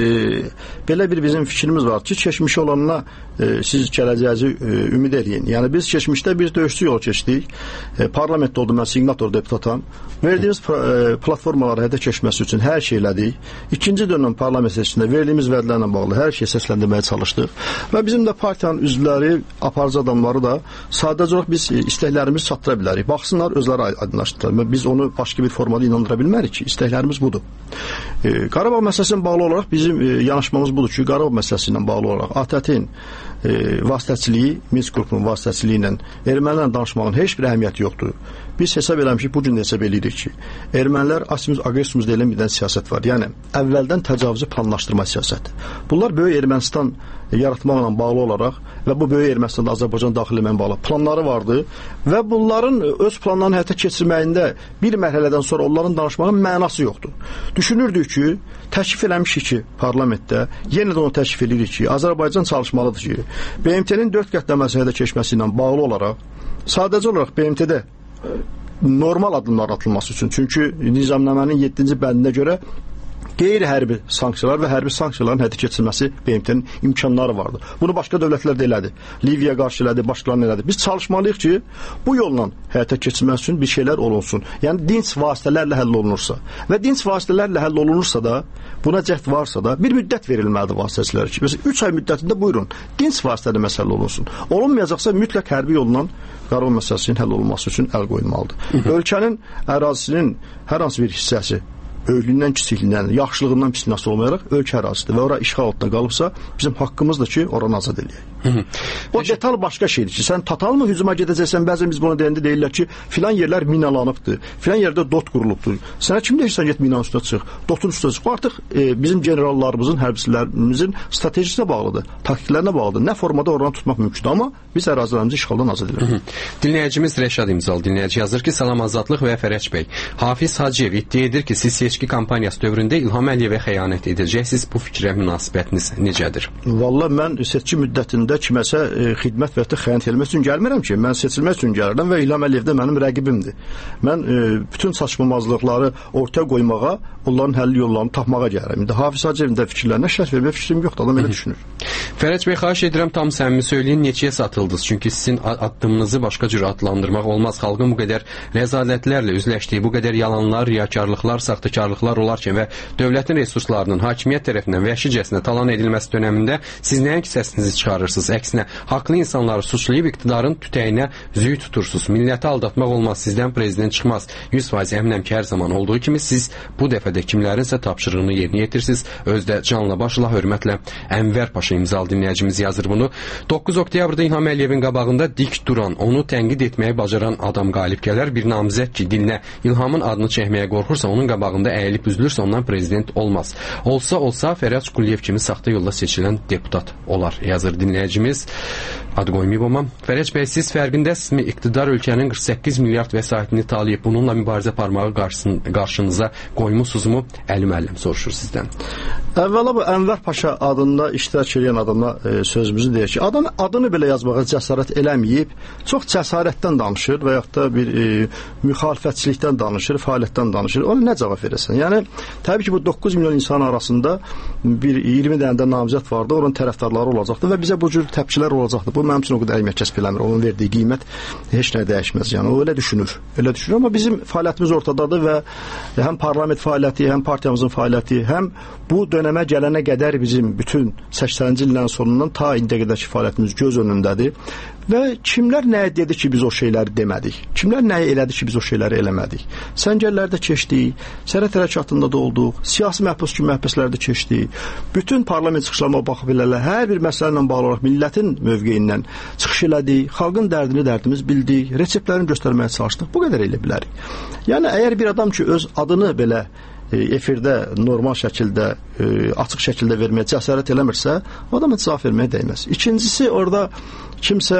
belə bir bizim fikrimiz var ki, keçmişi olanına siz gələcəyinizi ümid edin. Yəni biz keçmişdə bir döyüşçü yol keçdik. Parlamentdə oldum, mən signator deputatam. Verdiyimiz platformaları həyata keçməsi üçün hər şey elədik. İkinci dönəm parlament seçkisində verdiyimiz vədlərlə bağlı hər şeyi səsləndirməyə çalışdıq. Və bizim də partiyanın üzvləri, aparıcı adamları da sadəcə olaraq biz istəklərimizi çatdıra bilərik. Baxsınlar, özləri aydınlaşdırırlar. Biz onu başqa bir formada inandıra bilmərik ki, istəklərimiz budur. Qarabağ məsələsinə bağlı olaraq bizim yanaşmamız budur ki, Qarabağ məsələsi ilə bağlı olaraq ATƏT-in vasitəçiliyi, Minsk qrupunun vasitəçiliyi ilə ermənilərlə danışmağın heç bir əhəmiyyəti yoxdur. Biz hesab eləmişik, bu gün hesab eləyirik ki, ermənilər agressiyumuz deyilən bir siyasət var. Yəni, əvvəldən təcavüzü planlaşdırma siyasəti. Bunlar Böyük Ermənistan yaratmaqla bağlı olaraq və bu Böyük Ermənistanda Azərbaycan daxil etməklə bağlı planları vardı və bunların öz planlarını həyata keçirməyində bir mərhələdən sonra onların danışmağın mənası yoxdur. Düşünürdük ki, təklif eləmişik ki, parlamentdə, yenə də onu təklif edirik ki, Azərbaycan çalışmalıdır ki, BMT-nin 4 qətləməsi həyata keçməsi ilə bağlı olaraq, sadəcə olaraq BMT-də normal addımlar atılması üçün, çünki nizamnamənin 7-ci bəndinə görə qeyri-hərbi sanksiyalar və hərbi sanksiyaların həyata keçirilməsi BMT-nin imkanları vardır. Bunu başqa dövlətlər də elədi. Liviya qarşı elədi, başqalarını elədi. Biz çalışmalıyıq ki, bu yolla həyata keçirilməsi üçün bir şeylər olunsun. Yəni, dinc vasitələrlə həll olunursa və dinc vasitələrlə həll olunursa da, buna cəhd varsa da, bir müddət verilməlidir vasitəçilər ki, məsələn, 3 ay müddətində buyurun, dinc vasitədə məsələ olunsun. Olunmayacaqsa, mütləq hərbi yolla Qarabağ məsələsinin həll olunması üçün əl qoyulmalıdır. Ölkənin ərazisinin hər hansı bir hissəsi böyüklüyündən, kiçikliyindən, yaxşılığından pisliğinə olmayaraq ölkə ərazisidir və ora işğal altında qalıbsa, bizim haqqımızdır ki, oranı azad eləyək. O detal başqa şeydir ki, sən tatalmı hücuma gedəcəksən, bəzən biz bunu deyəndə deyirlər ki, filan yerlər minalanıbdır, filan yerdə dot qurulubdur. Sənə kim deyirsən, get minanın üstünə çıx, dotun üstünə çıx. Bu artıq bizim generallarımızın, hərbçilərimizin stratejisinə bağlıdır, taktiklərinə bağlıdır. Nə formada oranı tutmaq mümkündür, amma biz ərazilərimizi işğaldan azad edirik. Dinləyicimiz Rəşad İmzalı dinləyici yazır ki, salam Azadlıq və Fərəc bəy. Hafiz Hacıyev iddia edir ki, siz seçki kampaniyası dövründə İlham Əliyevə xəyanət edəcəksiniz. Bu fikrə münasibətiniz necədir? Vallahi mən seçki müddətində kiməsə xidmət və ya xəyanət etmək üçün gəlmirəm ki, mən seçilmək üçün gəlirəm və İlham Əliyev də mənim rəqibimdir. Mən bütün saçmamazlıqları ortaya qoymağa, onların həlli yollarını tapmağa gəlirəm. İndi Hafiz Hacıyevin də fikirlərinə şərh vermək fikrim yoxdur, adam elə düşünür. Fərəc bəy, xahiş edirəm, tam səmimi söyləyin, neçəyə satıldınız? Çünki sizin addımınızı başqa cür adlandırmaq olmaz. Xalqın bu qədər rəzalətlərlə üzləşdiyi, bu qədər yalanlar, riyakarlıqlar, saxtakarlıqlar fədakarlıqlar olarkən və dövlətin resurslarının hakimiyyət tərəfindən vəhşicəsinə talan edilməsi dönəmində siz nəinki səsinizi çıxarırsınız, əksinə haqlı insanları suçlayıb iqtidarın tütəyinə züy tutursunuz. Milləti aldatmaq olmaz, sizdən prezident çıxmaz. 100% əminəm ki, hər zaman olduğu kimi siz bu dəfədə kimlərinsə tapşırığını yerinə yetirsiniz. Özdə canla başla hörmətlə Ənvər Paşa imzalı dinləyicimiz yazır bunu. 9 oktyabrda İlham Əliyevin qabağında dik duran, onu tənqid etməyi bacaran adam qalib gələr. Bir namizəd ki, dilinə İlhamın adını çəkməyə qorxursa, onun qabağında əyilib üzülürsə, ondan prezident olmaz. Olsa Fəryad Quliyev kimi saxta yolla seçilən deputat olar, yazır dinləyicimiz. Adı qoymayıb amma. Fəryad bəy, siz fərqindəsinizmi? İqtidar ölkənin 48 milyard vəsaitini talayıb, bununla mübarizə parmağı qarşınıza qoymusunuzmu? Əli müəllim soruşur sizdən. Əvvəla bu Ənvər Paşa adında iştirak edən adamla sözümüzü deyək ki, adam adını belə yazmağa cəsarət eləməyib, çox cəsarətdən danışır və yaxud da bir müxalifətçilikdən danışır, fəaliyyətdən danışır. Ona nə cavab verəsən? Yəni, təbii ki, bu 9 milyon insan arasında bir 20 dənə də namizəd vardı, onun tərəfdarları olacaqdı və bizə bu cür təpkilər olacaqdı. Bu mənim üçün o qədər əhəmiyyət kəsb eləmir. Onun verdiyi qiymət heç nə dəyişməz. Yəni, o elə düşünür. Amma bizim fəaliyyətimiz ortadadır və həm parlament fəaliyyəti, həm partiyamızın fəaliyyəti, həm bu dönəmə gələnə qədər bizim bütün 80-ci illərin sonundan ta indiyə qədərki fəaliyyətimiz göz önündədir. Və kimlər nəyə dedi ki, biz o şeyləri demədik? Kimlər nəyə elədi ki, biz o şeyləri eləmədik? Səngərlərdə keçdik, sərhəd hərəkatında da olduq, siyasi məhbus kimi məhbuslarda keçdik. Bütün parlament çıxışlarına baxıb elələ, hər bir məsələ ilə bağlı olaraq millətin mövqeyindən çıxış elədik, xalqın dərdimiz bildik, reseptlərini göstərməyə çalışdıq. Bu qədər elə bilərik. Yəni, əgər bir adam ki, öz adını belə efirdə normal şəkildə, açıq şəkildə verməyə cəsarət eləmirsə, o adama cavab verməyə dəyməz. İkincisi, orada kimsə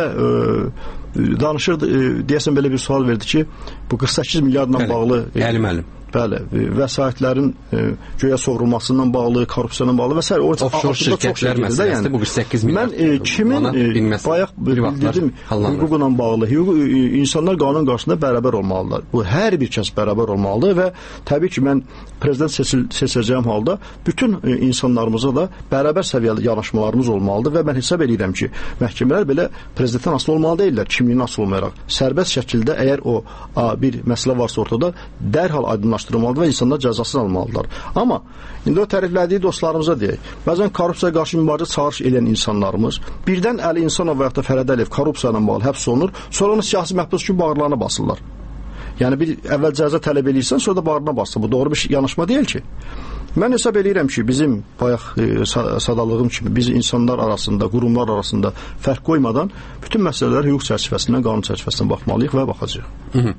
danışırdı, deyəsən belə bir sual verdi ki, bu 48 milyardla bağlı Əli müəllim. Bəli, vəsaitlərin göyə sovrulmasından bağlı, korrupsiyanla bağlı və s. Offshore şirkətlər məsələsində bu 48 milyard. Mən kimin bayaq bildirdim hüquqla bağlı, insanlar qanun qarşısında bərabər olmalılar. Bu hər bir kəs bərabər olmalıdır və təbii ki, mən prezident seçəcəyim halda bütün insanlarımıza da bərabər səviyyəli yanaşmalarımız olmalıdır və mən hesab edirəm ki, məhkəmələr belə prezidentdən asılı olmalı deyirlər, kimliyindən asılı olmayaraq. Sərbəst şəkildə əgər o bir məsələ varsa ortada, dərhal aydınlaşdırılmalıdır və insanlar cəzasını almalıdırlar. Amma indi o təriflədiyi dostlarımıza deyək, bəzən korrupsiyaya qarşı mübarizə çağırış edən insanlarımız birdən Əli İnsanov və ya da Fərəd Əliyev korrupsiya ilə bağlı həbs olunur, sonra onu siyasi məhbus kimi bağırlarına basırlar. Yəni bir əvvəl cəza tələb edirsən, sonra da bağrına bassın. Bu doğru bir yanaşma deyil ki. Mən hesab edirəm ki, bizim bayaq sadalığım kimi biz insanlar arasında, qurumlar arasında fərq qoymadan bütün məsələlər hüquq çərçivəsindən, qanun çərçivəsindən baxmalıyıq və baxacağıq.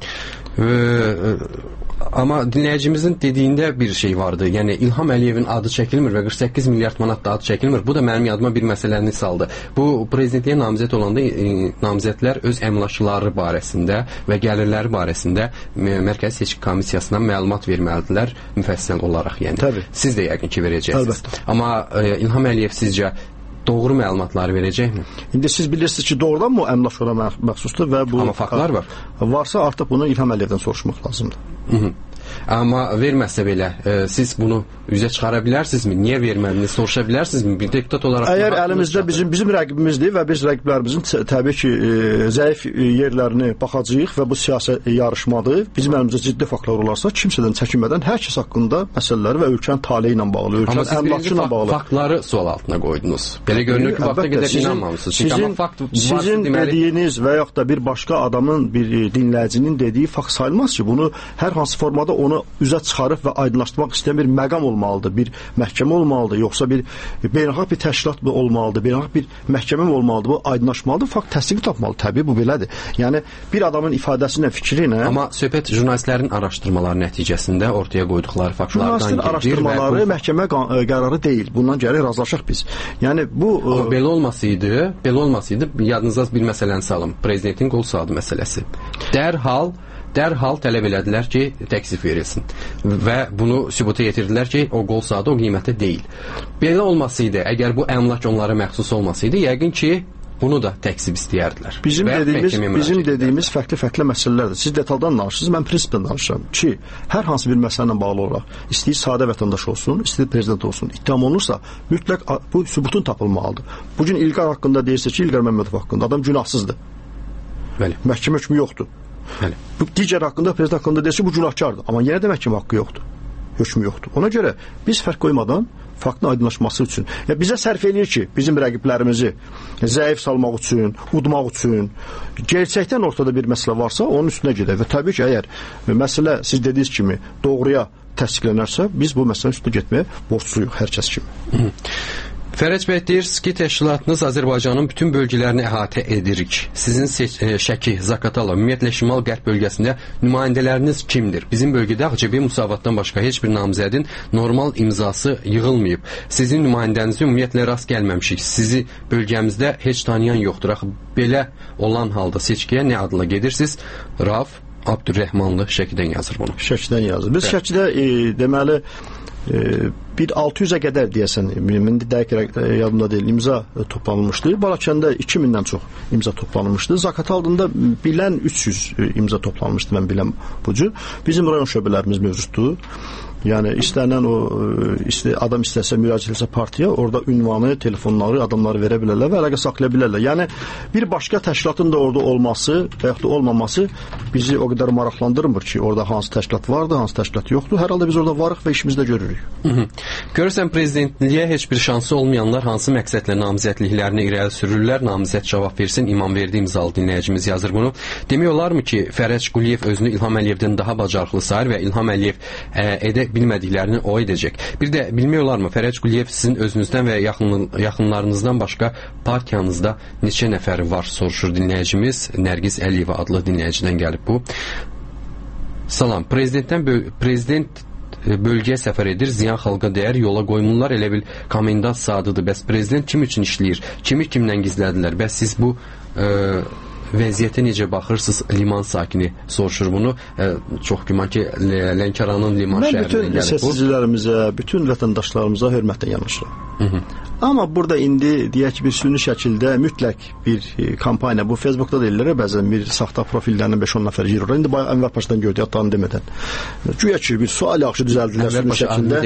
Amma dinləyicimizin dediyində bir şey vardı. Yəni İlham Əliyevin adı çəkilmir və 48 milyard manat da adı çəkilmir. Bu da mənim yadıma bir məsələni saldı. Bu prezidentliyə namizəd olanda namizədlər öz əmlakları barəsində və gəlirləri barəsində Mərkəzi Seçki Komissiyasına məlumat verməlidirlər müfəssəl olaraq. Yəni Təbii. Siz də yəqin ki verəcəksiniz. Əlbəttə. Amma İlham Əliyev sizcə doğru məlumatları verəcəkmi? İndi siz bilirsiniz ki, doğrudan mı əmlaklara məxsusdur və bu... Amma faktlar var. Varsa artıq bunu İlham Əliyevdən soruşmaq lazımdır. Amma verməsə belə siz bunu üzə çıxara bilərsinizmi? Niyə vermədiniz? Soruşa bilərsinizmi? Bir deputat olaraq... Əgər əlimizdə bizim rəqibimizdir və biz rəqiblərimizin təbii ki, zəif yerlərini baxacağıq və bu siyasi yarışmadır. Bizim əlimizdə ciddi faktlar olarsa, kimsədən çəkinmədən hər kəs haqqında məsələləri və ölkənin taleyi ilə bağlı, ölkənin əmlakçı ilə bağlı. Faktları sual altına qoydunuz. Belə görünür ki, vaxta qədər inanmamısınız. Sizin dediyiniz və yaxud da bir başqa adamın, bir dinləyicinin dediyi fakt sayılmaz ki, bunu hər hansı formada onu üzə çıxarıb və aydınlaşdırmaq istəyən bir məqam olmalıdır, bir məhkəmə olmalıdır, yoxsa bir beynəlxalq bir təşkilat olmalıdır, beynəlxalq bir məhkəmə olmalıdır, bu aydınlaşmalıdır, fakt təsdiq tapmalı, təbii bu belədir. Yəni bir adamın ifadəsinə, fikri ilə... Amma söhbət jurnalistlərin araşdırmaları nəticəsində ortaya qoyduqları faktlardan gedir. Jurnalistlərin araşdırmaları məhkəmə qərarı deyil, bundan gəlir razılaşaq biz. Yəni bu... Belə olmasaydı, yadınıza bir məsələni salım, prezidentin qol saatı məsələsi. Dərhal tələb elədilər ki, təksif verilsin və bunu sübuta yetirdilər ki, o qol saatı o qiymətə deyil. Belə olmasaydı, əgər bu əmlak onlara məxsus olmasaydı, yəqin ki, bunu da təksib istəyərdilər. Bizim dediyimiz fərqli məsələlərdir. Siz detaldan danışırsınız, mən prinsipdən danışıram ki, hər hansı bir məsələ ilə bağlı olaraq, istəyir sadə vətəndaş olsun, istəyir prezident olsun, ittiham olunursa, mütləq bu sübutun tapılmalıdır. Bugün İlqar haqqında deyirsə ki, İlqar Məmmədov haqqında adam günahsızdır. Bəli. Məhkəmə hökmü yoxdur. Bəli. Bu digər haqqında, prezident haqqında deyirsə bu günahkardır, amma yenə də məhkəmə haqqı yoxdur. hökmü yoxdur. Ona görə biz fərq qoymadan faktın aydınlaşması üçün. Bizə sərf eləyir ki, bizim rəqiblərimizi zəif salmaq üçün, udmaq üçün, gerçəkdən ortada bir məsələ varsa, onun üstünə gedək. Və təbii ki, əgər məsələ siz dediyiniz kimi doğruya təsdiqlənərsə, biz bu məsələnin üstünə getməyə borcluyuq hər kəs kimi. Fərəc bəy, deyirsiniz ki, təşkilatınız Azərbaycanın bütün bölgələrini əhatə edirik. Sizin Şəki, Zaqatala, ümumiyyətlə Şimal-Qərb bölgəsində nümayəndələriniz kimdir? Bizim bölgədə Ağcabəy Musavatdan başqa heç bir namizədin normal imzası yığılmayıb. Sizin nümayəndənizi ümumiyyətlə rast gəlməmişik. Sizi bölgəmizdə heç tanıyan yoxdur. Axı, belə olan halda seçkiyə nə adla gedirsiniz? Rauf Abdurrəhmanlı Şəkidən yazır bunu. Şəkidən yazır. Biz Şəkidə deməli bir 600-ə qədər deyəsən, indi dəqiq yadımda deyil, imza toplanılmışdı. Balakəndə 2000-dən çox imza toplanılmışdı. Zaqatalada bilən 300 imza toplanmışdı, mən biləm bu cür. Bizim rayon şöbələrimiz mövcuddur. Yəni istənilən o adam istəsə müraciət etsə partiyaya, orada ünvanı, telefonları adamları verə bilərlər və əlaqə saxlaya bilərlər. Yəni bir başqa təşkilatın da orada olması və yaxud da olmaması bizi o qədər maraqlandırmır ki, orada hansı təşkilat vardır, hansı təşkilat yoxdur. Hər halda biz orada varıq və işimizi də görürük. Görürsən, prezidentliyə heç bir şansı olmayanlar hansı məqsədlə namizədliklərini irəli sürürlər? Namizəd cavab versin, İmamverdi imzalı dinləyicimiz yazır bunu. Demək olarmı ki, Fərəc Quliyev özünü İlham Əliyevdən daha bacarıqlı sayır və İlham Əliyev edə bilmədiklərini o edəcək. Bir də bilmək olarmı, Fərəc Quliyev sizin özünüzdən və yaxınlarınızdan başqa partiyanızda neçə nəfəri var, soruşur dinləyicimiz. Nərgiz Əliyeva adlı dinləyicidən gəlib bu. Salam, prezident bölgəyə səfər edir, ziyan xalqa dəyər, yola qoymurlar, elə bil komendant sadıdır. Bəs prezident kim üçün işləyir? Kimi kimdən gizlədilər? Bəs siz bu vəziyyətə necə baxırsınız? Liman sakini soruşur bunu. Çox güman ki, Lənkəranın liman şəhərindən gəlib bu. Mən bütün seçicilərimizə, bütün vətəndaşlarımıza hörmətlə yanaşıram. Amma burada indi deyək ki, bir süni şəkildə mütləq bir kampaniya, bu Facebookda deyirlər, bəzən bir saxta profillərindən 5-10 nəfər girir. İndi bayağı Ənvər Paşadan gördük, hatta demədən. Güya ki, bir sual yaxşı düzəldilər süni şəkildə.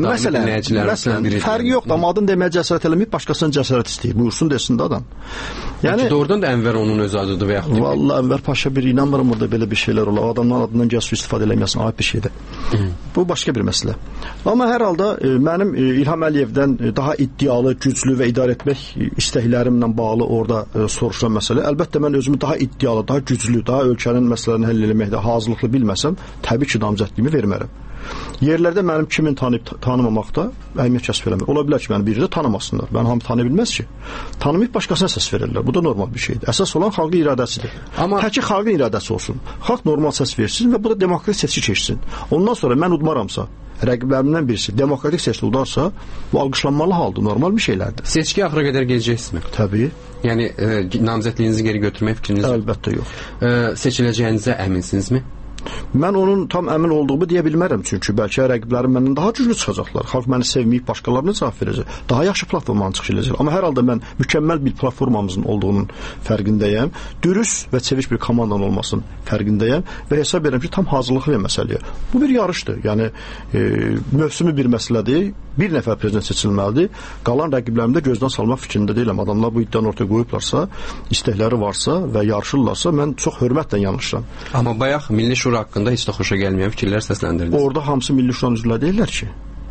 Məsələn, fərqi yoxdur, amma adını deməyə cəsarət eləməyib, başqasının cəsarət istəyir. Buyursun desin də adam. Yəni doğrudan da Ənvər onun öz adıdır və yaxud vallahi Ənvər Paşa bir inanmıram burada belə bir şeylər olar. O adamların adından gəl su istifadə eləməyəsin, ayıb bir şeydir. Bu başqa bir məsələ. Amma hər halda mənim İlham Əliyevdən daha iddialı, güclü və idarə etmək istəklərimlə bağlı orada soruşulan məsələ. Əlbəttə mən özümü daha iddialı, daha güclü, daha ölkənin məsələlərini həll etməkdə hazırlıqlı bilməsəm, təbii ki, namizədliyimi vermərəm. Yerlərdə mənim kimin tanıyıb tanımamaqda əhəmiyyət kəsb eləmir. Ola bilər ki, məni biri də tanımasınlar. Məni hamı tanıya bilməz ki. Tanımayıb başqasına səs verirlər. Bu da normal bir şeydir. Əsas olan xalqın iradəsidir. Amma təki xalqın iradəsi olsun. Xalq normal səs versin və bu da demokratik seçki keçsin. Ondan sonra mən udmaramsa, rəqiblərimdən birisi demokratik seçki udarsa, bu alqışlanmalı haldır, normal bir şeylərdir. Seçki axıra qədər gedəcəksiniz? Təbii. Yəni namizədliyinizi geri götürmək fikriniz yoxdur? Əlbəttə yox. Seçiləcəyinizə əminsinizmi? Mən onun tam əmin olduğumu deyə bilmərəm, çünki bəlkə rəqiblərim məndən daha güclü çıxacaqlar. Xalq məni sevməyib başqalarına cavab verəcək. Daha yaxşı platformadan çıxış edəcək. Amma hər halda mən mükəmməl bir platformamızın olduğunun fərqindəyəm. Dürüst və çeviş bir komandanın olmasının fərqindəyəm və hesab edirəm ki, tam hazırlıqlı bir məsələdir. Bu bir yarışdır. Yəni mövsümü bir məsələdir. Bir nəfər prezident seçilməlidir. Qalan rəqiblərimi də gözdən salmaq fikrində deyiləm. Adamlar bu iddianı ortaya qoyublarsa, istəkləri varsa və yarışırlarsa, mən çox hörmətlə yanaşıram. Amma bayaq Milli Şura haqqında heç də xoşa gəlməyən fikirlər səsləndirdiniz. Orada hamısı Milli Şuranın üzvləri deyirlər ki.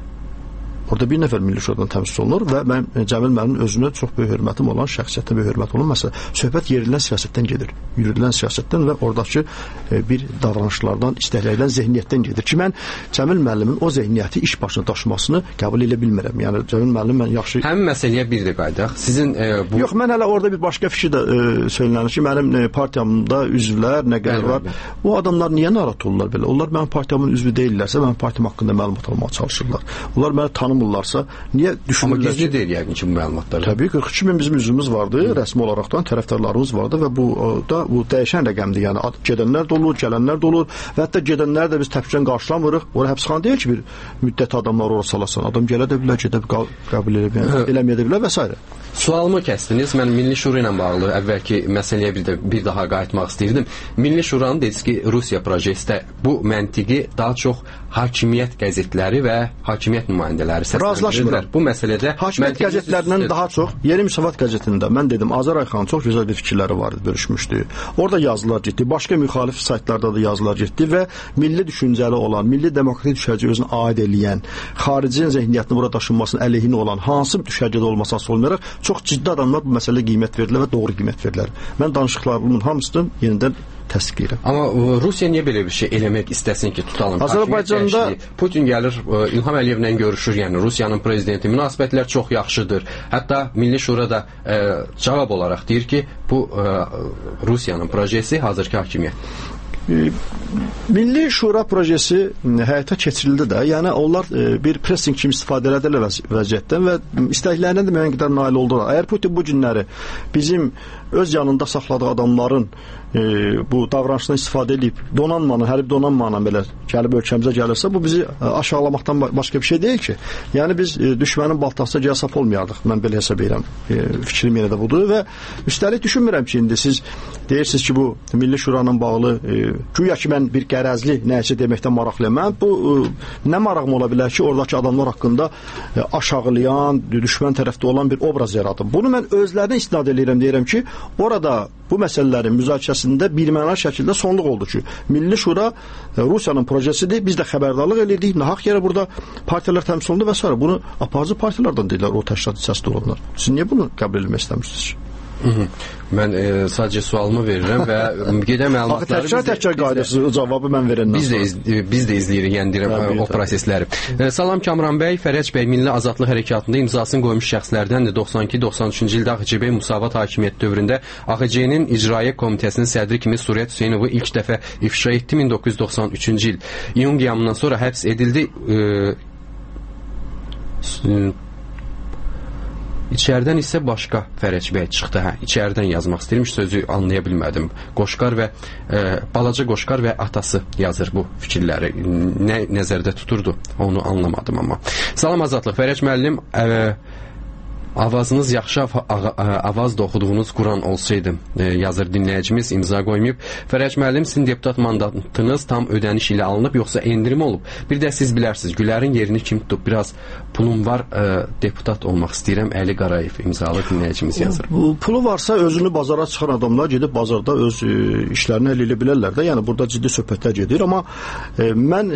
Orada bir nəfər Milli Şuradan təmsil olunur və mən Cəmil müəllimin özünə çox böyük hörmətim olan, şəxsiyyətinə böyük hörmət olan məsələ. Söhbət yerilən siyasətdən gedir. Yürüdülən siyasətdən və oradakı bir davranışlardan, istəklərdən, zehniyyətdən gedir ki, mən Cəmil müəllimin o zehniyyəti iş başına daşımasını qəbul edə bilmirəm. Yəni Cəmil müəllim mən yaxşı. Həmin məsələyə bir də qayıdaq. Sizin bu Yox, mən hələ orada bir başqa fikir də söylənir ki, mənim partiyamda üzvlər, nə qədər var. O adamlar niyə narahat olurlar belə? Onlar mənim partiyamın üzvü deyillərsə, mənim partiyam haqqında məlumat almağa çalışırlar. Onlar məni tanımırlarsa, niyə düşünürlər? Amma gizli deyil yəqin ki, bu məlumatlar. Təbii 42 min bizim üzvümüz vardı, rəsmi olaraqdan tərəfdarlarımız vardı və bu dəyişən rəqəmdir. Yəni gedənlər də olur, gələnlər də olur və hətta gedənlər də biz təpkidən qarşılamırıq. Ora həbsxana deyil ki, bir müddət adamlar ora salasan. Adam gələ də bilər, gedə qəbul eləməyə də bilər və s. Sualımı kəsdiniz. Mən Milli Şura ilə bağlı əvvəlki məsələyə bir daha qayıtmaq istəyirdim. Milli Şuranın dediniz ki, Rusiya prosesdə bu məntiqi daha çox hakimiyyət qəzetləri və hakimiyyət nümayəndələri səsləndirirlər. Bu məsələdə Hakimiyyət qəzetlərindən daha çox Yeni Müsavat qəzetində mən dedim Azər Ayxanın çox gözəl bir fikirləri var idi, bölüşmüşdü. Orada yazılar getdi, başqa müxalif saytlarda da yazılar getdi və milli düşüncəli olan, milli demokratik düşərgə özünə aid eləyən, xaricin zehniyyətini bura daşınmasının əleyhinə olan hansı düşərgədə olması asılı olmayaraq çox ciddi adamlar bu məsələyə qiymət verdilər və doğru qiymət verdilər. Mən danışıqlarımın hamısını yenidən təsdiqləyirəm. Amma Rusiya niyə belə bir şey eləmək istəsin ki, tutalım? Azərbaycanda Putin gəlir, İlham Əliyevlə görüşür, yəni Rusiyanın prezidenti, münasibətlər çox yaxşıdır. Hətta Milli Şura da cavab olaraq deyir ki, bu Rusiyanın projesi hazırki hakimiyyət. Milli Şura projesi həyata keçirildi də. Yəni onlar bir pressing kimi istifadə edirlər vəziyyətdən və istəklərinə də müəyyən qədər nail oldular. Əgər Putin bu günləri bizim öz yanında saxladığı adamların bu davranışdan istifadə edib donanmanı, hərbi donanmanla belə gəlib ölkəmizə gəlirsə, bu bizi aşağılamaqdan başqa bir şey deyil ki. Yəni biz düşmənin baltasına gəlsap olmayardıq. Mən belə hesab edirəm. Fikrim yenə də budur və üstəlik düşünmürəm ki, indi siz deyirsiniz ki, bu Milli Şuranın bağlı güya ki, mən bir qərəzli nəsə deməkdən maraqlıyam. Mən bu nə maraqım ola bilər ki, oradakı adamlar haqqında aşağılayan, düşmən tərəfdə olan bir obraz yaradım. Bunu mən özlərinə istinad edirəm, deyirəm ki, orada bu məsələlərin müzakirəsində birmənalı şəkildə sonluq oldu ki, Milli Şura Rusiyanın projesidir, biz də xəbərdarlıq edirdik, nahaq yerə burada partiyalar təmsil olundu və s. Bunu aparıcı partiyalardan deyirlər, o təşkilat içərisində olanlar. Siz niyə bunu qəbul etmək istəmirsiniz ki? Mən sadəcə sualımı verirəm və gedən məlumatları təkrar qaydasız cavabı mən verəndən biz də izləyirik, yəni deyirəm o prosesləri. Salam Kamran bəy, Fərəc bəy Milli Azadlıq Hərəkatında imzasını qoymuş şəxslərdəndir. 92-93-cü ildə AXC Musavat hakimiyyət dövründə AXC-nin İcraiyyə Komitəsinin sədri kimi Suriyyət Hüseynovu ilk dəfə ifşa etdi 1993-cü il. İyun qiyamından sonra həbs edildi. İçərdən isə başqa Fərəc bəy çıxdı. İçərdən yazmaq istəyirmiş, sözü anlaya bilmədim. Qoşqar və balaca Qoşqar və atası yazır bu fikirləri. Nə nəzərdə tuturdu, onu anlamadım amma. Salam Azadlıq, Fərəc müəllim, avazınız yaxşı avazda oxuduğunuz Quran olsaydı, yazır dinləyicimiz, imza qoymayıb. Fərəc müəllim, sizin deputat mandatınız tam ödəniş ilə alınıb, yoxsa endirim olub? Bir də siz bilərsiniz, Gülərin yerini kim tutub? Biraz pulum var, deputat olmaq istəyirəm. Əli Qarayev imzalı dinləyicimiz yazır. Pulu varsa özünü bazara çıxan adamlar gedib bazarda öz işlərini əldə edə bilərlər də. Yəni burada ciddi söhbətlər gedir, amma mən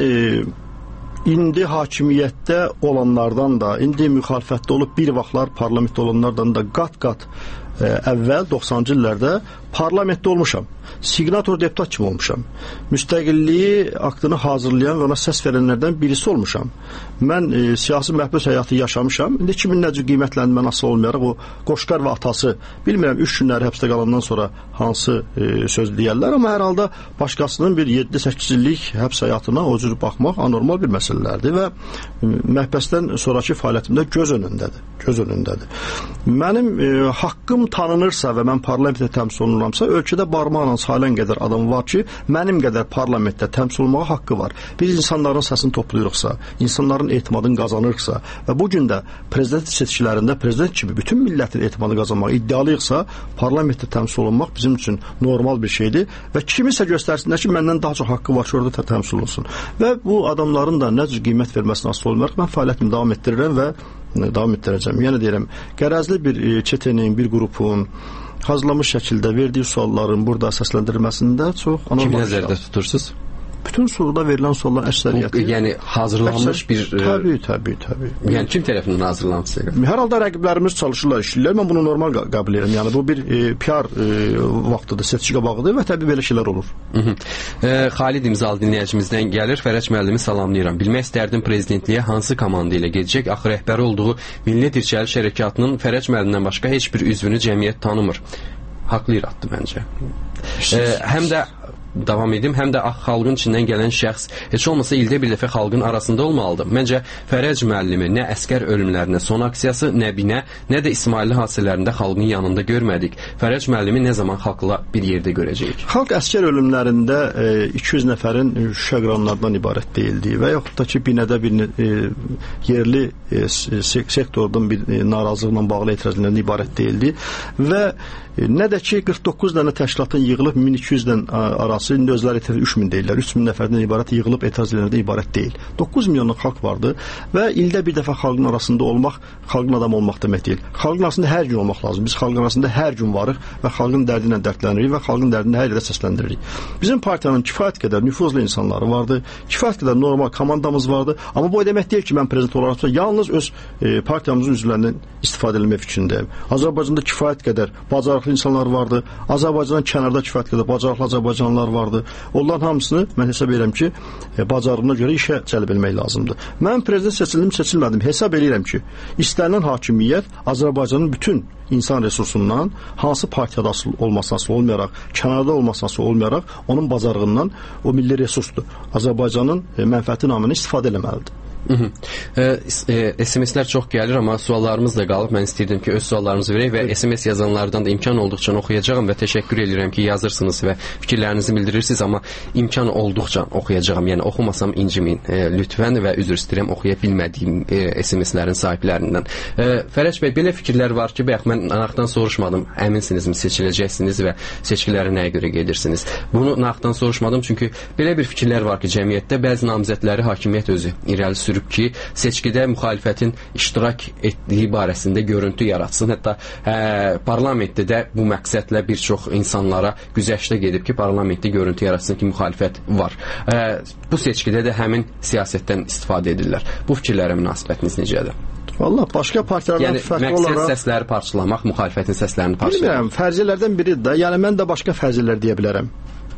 indi hakimiyyətdə olanlardan da, indi müxalifətdə olub bir vaxtlar parlamentdə olanlardan da qat-qat əvvəl 90-cı illərdə parlamentdə olmuşam. Signator deputat kimi olmuşam. Müstəqilliyi aktını hazırlayan və ona səs verənlərdən birisi olmuşam. Mən siyasi məhbus həyatı yaşamışam. İndi kimin necə qiymətləndirmə asılı olmayaraq o Qoşqar və atası, bilmirəm 3 günləri həbsdə qalandan sonra hansı söz deyərlər, amma hər halda başqasının bir 7-8 illik həbs həyatına o cür baxmaq anormal bir məsələlərdir və məhbəsdən sonraki fəaliyyətimdə göz önündədir. Mənim haqqım tanınırsa və mən parlamentdə təmsil olunurlamsa, ölkədə barmaqla sayılan qədər adam var ki, mənim qədər parlamentdə təmsil olmağa haqqı var. Biz insanların səsini toplayırıqsa, insanların etimadını qazanırıqsa və bu gün də prezident seçkilərində prezident kimi bütün millətin etimadını qazanmağa iddialıyıqsa, parlamentdə təmsil olunmaq bizim üçün normal bir şeydir və kimisə göstərsinlər ki, məndən daha çox haqqı var ki, orada təmsil olsun. Və bu adamların da nə cür qiymət verməsinə asılı olmayaraq mən fəaliyyətimi davam etdirirəm və davam etdirəcəm. Yəni deyirəm, qərəzli bir çetenin, bir qrupun hazırlamış şəkildə verdiyi sualların burada səsləndirilməsində çox anormal. Kimi nəzərdə tutursunuz? Bütün sualda verilən sualların əksəriyyəti. Yəni hazırlanmış bir... Təbii. Yəni kim tərəfindən hazırlanmışsa? Hər halda rəqiblərimiz çalışırlar, işləyirlər. Mən bunu normal qəbul edirəm. Yəni bu bir PR vaxtıdır, seçki qabağıdır və təbii belə şeylər olur. Xalid imzalı dinləyicimizdən gəlir. Fərəc müəllimi salamlayıram. Bilmək istərdim prezidentliyə hansı komanda ilə gedəcək? Axı rəhbəri olduğu Milli Dirçəliş Hərəkatının Fərəc müəllimdən başqa heç bir üzvünü cəmiyyət tanımır. Haqlı iraddır məncə. Həm də davam edim, həm də xalqın içindən gələn şəxs heç olmasa ildə bir dəfə xalqın arasında olmalıdır. Məncə Fərəc müəllimi nə əskər ölümlərinə son aksiyası, nə binə, nə də İsmailli hadisələrində xalqın yanında görmədik. Fərəc müəllimi nə zaman xalqla bir yerdə görəcəyik? Xalq əskər ölümlərində 200 nəfərin şüşə qıranlardan ibarət deyildi və yaxud da ki, binədə bir yerli sektordan bir narazılıqla bağlı etirazlardan ibarət deyildi və Nə də ki 49 dənə təşkilatın yığılıb 1200-dən arası, indi özləri 3000 deyirlər. 3000 nəfərdən ibarət yığılıb etiraz edənlərdən ibarət deyil. 9 milyonluq xalq vardı və ildə bir dəfə xalqın arasında olmaq, xalqın adamı olmaq demək deyil. Xalqın arasında hər gün olmaq lazım. Biz xalqın arasında hər gün varıq və xalqın dərdi ilə dərdlənirik və xalqın dərdini hər yerdə səsləndiririk. Bizim partiyanın kifayət qədər nüfuzlu insanları vardı, kifayət qədər normal komandamız vardı. Amma bu demək deyil ki, mən prezident olaraq yalnız öz partiyamızın üzvlərindən istifadə etmək fikrindəyim. Azərbaycanda kifayət qədər bacarıqlı insanlar vardı. Azərbaycandan kənarda kifayət qədər bacarıqlı azərbaycanlılar vardı. Onların hamısını mən hesab edirəm ki, bacarığına görə işə cəlb etmək lazımdır. Mən prezident seçildim, seçilmədim. Hesab edirəm ki, istənilən hakimiyyət Azərbaycanın bütün insan resursundan hansı partiyada asılı olmasına asılı olmayaraq, kənarda olmasına asılı olmayaraq, onun bacarığından o milli resursdur. Azərbaycanın mənfəəti naminə istifadə etməlidir. SMS-lər çox gəlir, amma suallarımız da qalıb. Mən istəyirdim ki, öz suallarınızı verək və SMS yazanlardan da imkan olduqca oxuyacağam və təşəkkür edirəm ki, yazırsınız və fikirlərinizi bildirirsiniz, amma imkan olduqca oxuyacağam. Yəni oxumasam inciməyin lütfən və üzr istəyirəm oxuya bilmədiyim SMS-lərin sahiblərindən. Fərəc bəy, belə fikirlər var ki, bayaq mən Naqdan soruşmadım, əminsinizmi seçiləcəksiniz və seçkilərə nəyə görə gedirsiniz? Bunu Naqdan soruşmadım, çünki belə bir fikirlər var ki, cəmiyyətdə bəzi namizədləri hakimiyyət özü irəli sürüb ki, seçkidə müxalifətin iştirak etdiyi barəsində görüntü yaratsın. Hətta parlamentdə də bu məqsədlə bir çox insanlara güzəştə gedib ki, parlamentdə görüntü yaratsın ki, müxalifət var. Bu seçkidə də həmin siyasətdən istifadə edirlər. Bu fikirlərə münasibətiniz necədir? Valla başqa partiyalardan fərqli olaraq... məqsəd səsləri parçalamaq, müxalifətin səslərini parçalamaq. Bilmirəm, fərziyyələrdən biridir də. Yəni, mən də başqa fərziyyələr deyə bilərəm.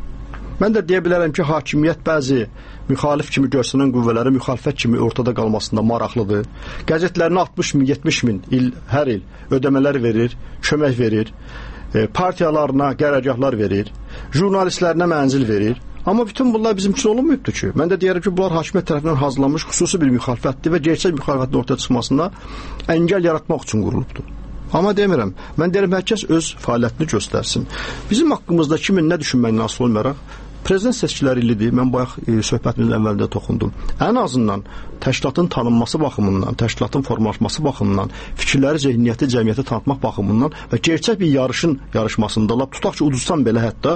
Mən də deyə bilərəm ki, hakimiyyət bəzi müxalif kimi görsənən qüvvələri müxalifət kimi ortada qalmasında maraqlıdır. Qəzetlərinə 60 min, 70 min hər il ödəmələr verir, kömək verir, partiyalarına qərargahlar verir, jurnalistlərinə mənzil verir. Amma bütün bunlar bizim üçün olunmayıbdır ki. Mən də deyərəm ki, bunlar hakimiyyət tərəfindən hazırlanmış xüsusi bir müxalifətdir və gerçək müxalifətin ortaya çıxmasına əngəl yaratmaq üçün qurulubdur. Amma demirəm, mən deyirəm, hər kəs öz fəaliyyətini göstərsin. Bizim haqqımızda kimin nə düşünməyinə asılı olmayaraq, prezident seçkiləri illidir, mən bayaq söhbətimizin əvvəlində toxundum. Ən azından təşkilatın tanınması baxımından, təşkilatın formalaşması baxımından, fikirləri, zehniyyəti, cəmiyyəti tanıtmaq baxımından və gerçək bir yarışın yarışmasında, tutaq ki, uduzsan belə hətta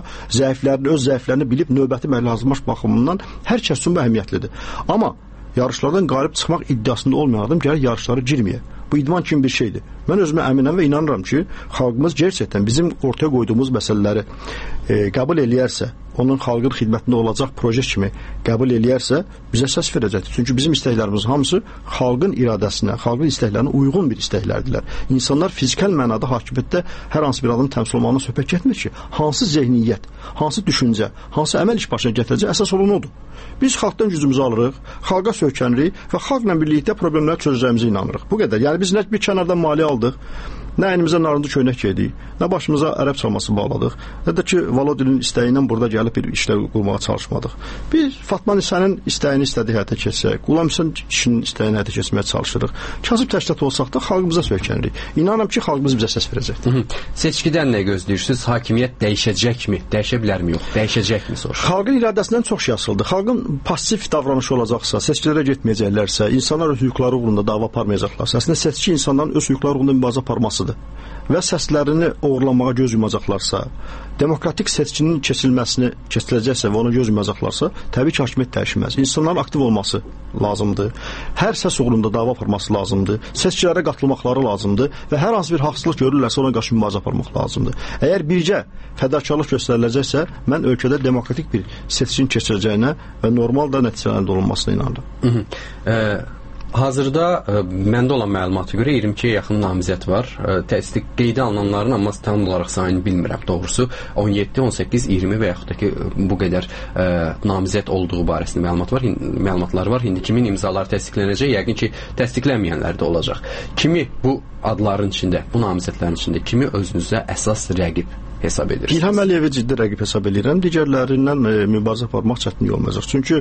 öz zəiflərini bilib növbəti mərhələ hazırlamaq baxımından hər kəs üçün bu əhəmiyyətlidir. Amma yarışlardan qalib çıxmaq iddiasında olmayan adam gərək yarışlara girməyə. Bu idman kimi bir şeydir. Mən özümə əminəm və inanıram ki, xalqımız gerçəkdən bizim ortaya qoyduğumuz məsələləri qəbul eləyərsə, onun xalqın xidmətində olacaq proje kimi qəbul eləyərsə, bizə səs verəcəkdir. Çünki bizim istəklərimiz hamısı xalqın iradəsinə, xalqın istəklərinə uyğun bir istəklərdirlər. İnsanlar fizikal mənada hakimiyyətdə hər hansı bir adamın təmsil olmağına söhbət getmir ki, hansı zehniyyət, hansı düşüncə, hansı əməl iş başına gətirəcək, əsas olan odur. Biz xalqdan gücümüzü alırıq, xalqa söykənirik və xalqla birlikdə problemləri çözəcəyimizə inanırıq. Bu qədər. Yəni biz nə bir kənardan maliyyə aldıq, nə əynimizə narıncı köynək geydik, nə başımıza ərəb çalması bağladıq, nə də ki, Volodinin istəyi ilə burada gəlib bir işlər qurmağa çalışmadıq. Biz Fatma Nisənin istəyini istədik həyata keçsək, Qulam İsa kişinin istəyini həyata keçməyə çalışırıq. Kasıb təşkilat olsaq da xalqımıza söykənirik. İnanıram ki, xalqımız bizə səs verəcəkdir. Seçkidən nə gözləyirsiniz? Hakimiyyət dəyişəcəkmi? Dəyişə bilərmi? Yox, dəyişəcəkmi? Xalqın iradəsindən çox şey asılıdır. Xalqın pasiv davranışı olacaqsa, seçkilərə getməyəcəklərsə, insanlar öz hüquqları uğrunda dava aparmayacaqlarsa, əslində seçki insanların öz hüquqları uğrunda mübarizə aparmasıdır və səslərini oğurlamağa göz yumacaqlarsa, demokratik seçkinin keçiriləcəksə və ona göz yumacaqlarsa, təbii ki, hakimiyyət dəyişməz. İnsanların aktiv olması lazımdır. Hər səs uğrunda dava aparması lazımdır. Seçkilərə qatılmaqları lazımdır və hər hansı bir haqsızlıq görürlərsə ona qarşı mübarizə aparmaq lazımdır. Əgər bircə fədakarlıq göstəriləcəksə, mən ölkədə demokratik bir seçkin keçiriləcəyinə və normal da nəticələrin olunmasına inanıram. Hazırda məndə olan məlumata görə 22-yə yaxın namizəd var. Təsdiq qeydə alınanların, amma tam olaraq sayını bilmirəm doğrusu. 17, 18, 20 və yaxud da ki, bu qədər namizəd olduğu barəsində məlumatlar var. İndi kimin imzaları təsdiqlənəcək? Yəqin ki, təsdiqlənməyənlər də olacaq. Kimi bu adların içində, bu namizədlərin içində kimi özünüzə əsas rəqib hesab edirsiniz? İlham Əliyevi ciddi rəqib hesab edirəm. Digərlərindən mübarizə aparmaq çətin olmayacaq. Çünki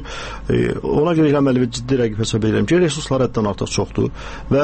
ona görə İlham Əliyevi ciddi rəqib hesab edirəm ki, resursları həddən artıq çoxdur və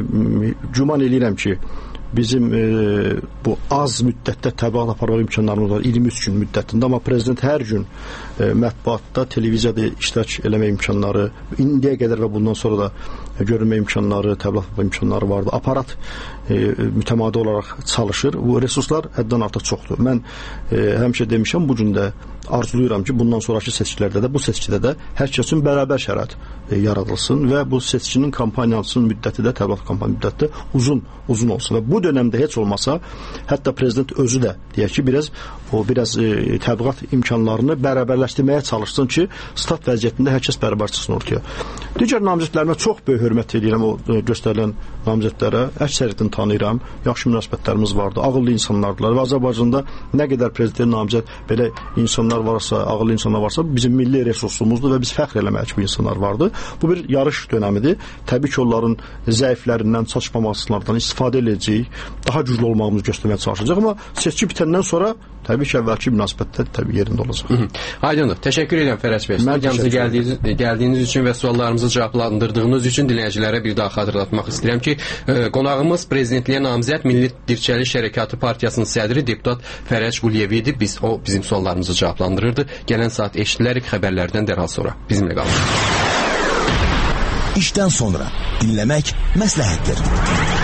güman edirəm ki, bizim bu az müddətdə təbliğat aparmaq imkanlarımız var, 23 gün müddətində, amma prezident hər gün mətbuatda, televiziyada iştirak eləmək imkanları indiyə qədər və bundan sonra da görünmə imkanları, təbliğat imkanları vardı. Aparat mütəmadi olaraq çalışır. Bu resurslar həddən artıq çoxdur. Mən həmişə demişəm, bu gün də arzulayıram ki, bundan sonraki seçkilərdə də, bu seçkidə də hər kəs üçün bərabər şərait yaradılsın və bu seçkinin kampaniyanın müddəti də, təbliğat kampaniya müddəti də uzun olsun. Və bu dönəmdə heç olmasa, hətta prezident özü də deyək ki, biraz təbliğat imkanlarını bərabərləşdirməyə çalışsın ki, stat vəziyyətində hər kəs bərabər çıxsın ortaya. Digər namizədlərimə çox böyük hörmət edirəm, o göstərilən namizədlərə, əksəriyyətini tanıyıram, yaxşı münasibətlərimiz vardı, ağıllı insanlardılar və Azərbaycanda nə qədər prezident namizəd belə insanlar varsa, ağıllı insanlar varsa, bizim milli resursumuzdur və biz fəxr eləmək ki, bu insanlar vardı. Bu bir yarış dönəmidir. Təbii ki, onların zəiflərindən, çatışmamasılardan istifadə edəcəyik, daha güclü olmağımızı göstərməyə çalışacaq, amma seçki bitəndən sonra təbii ki, əvvəlki münasibətlər təbii yerində olacaq. Aydındır. Təşəkkür edirəm Fərəc bəy. Studiyamıza gəldiyiniz üçün və suallarımızı cavablandırdığınız üçün dinləyicilərə bir daha xatırlatmaq istəyirəm ki, qonağımız prezidentliyə namizəd Milli Dirçəliş Hərəkatı Partiyasının sədri deputat Fərəc Quliyev idi. O bizim suallarımızı cavablandırırdı. Gələn saat eşidilərik xəbərlərdən dərhal sonra. Bizimlə qalın. İşdən sonra dinləmək məsləhətdir.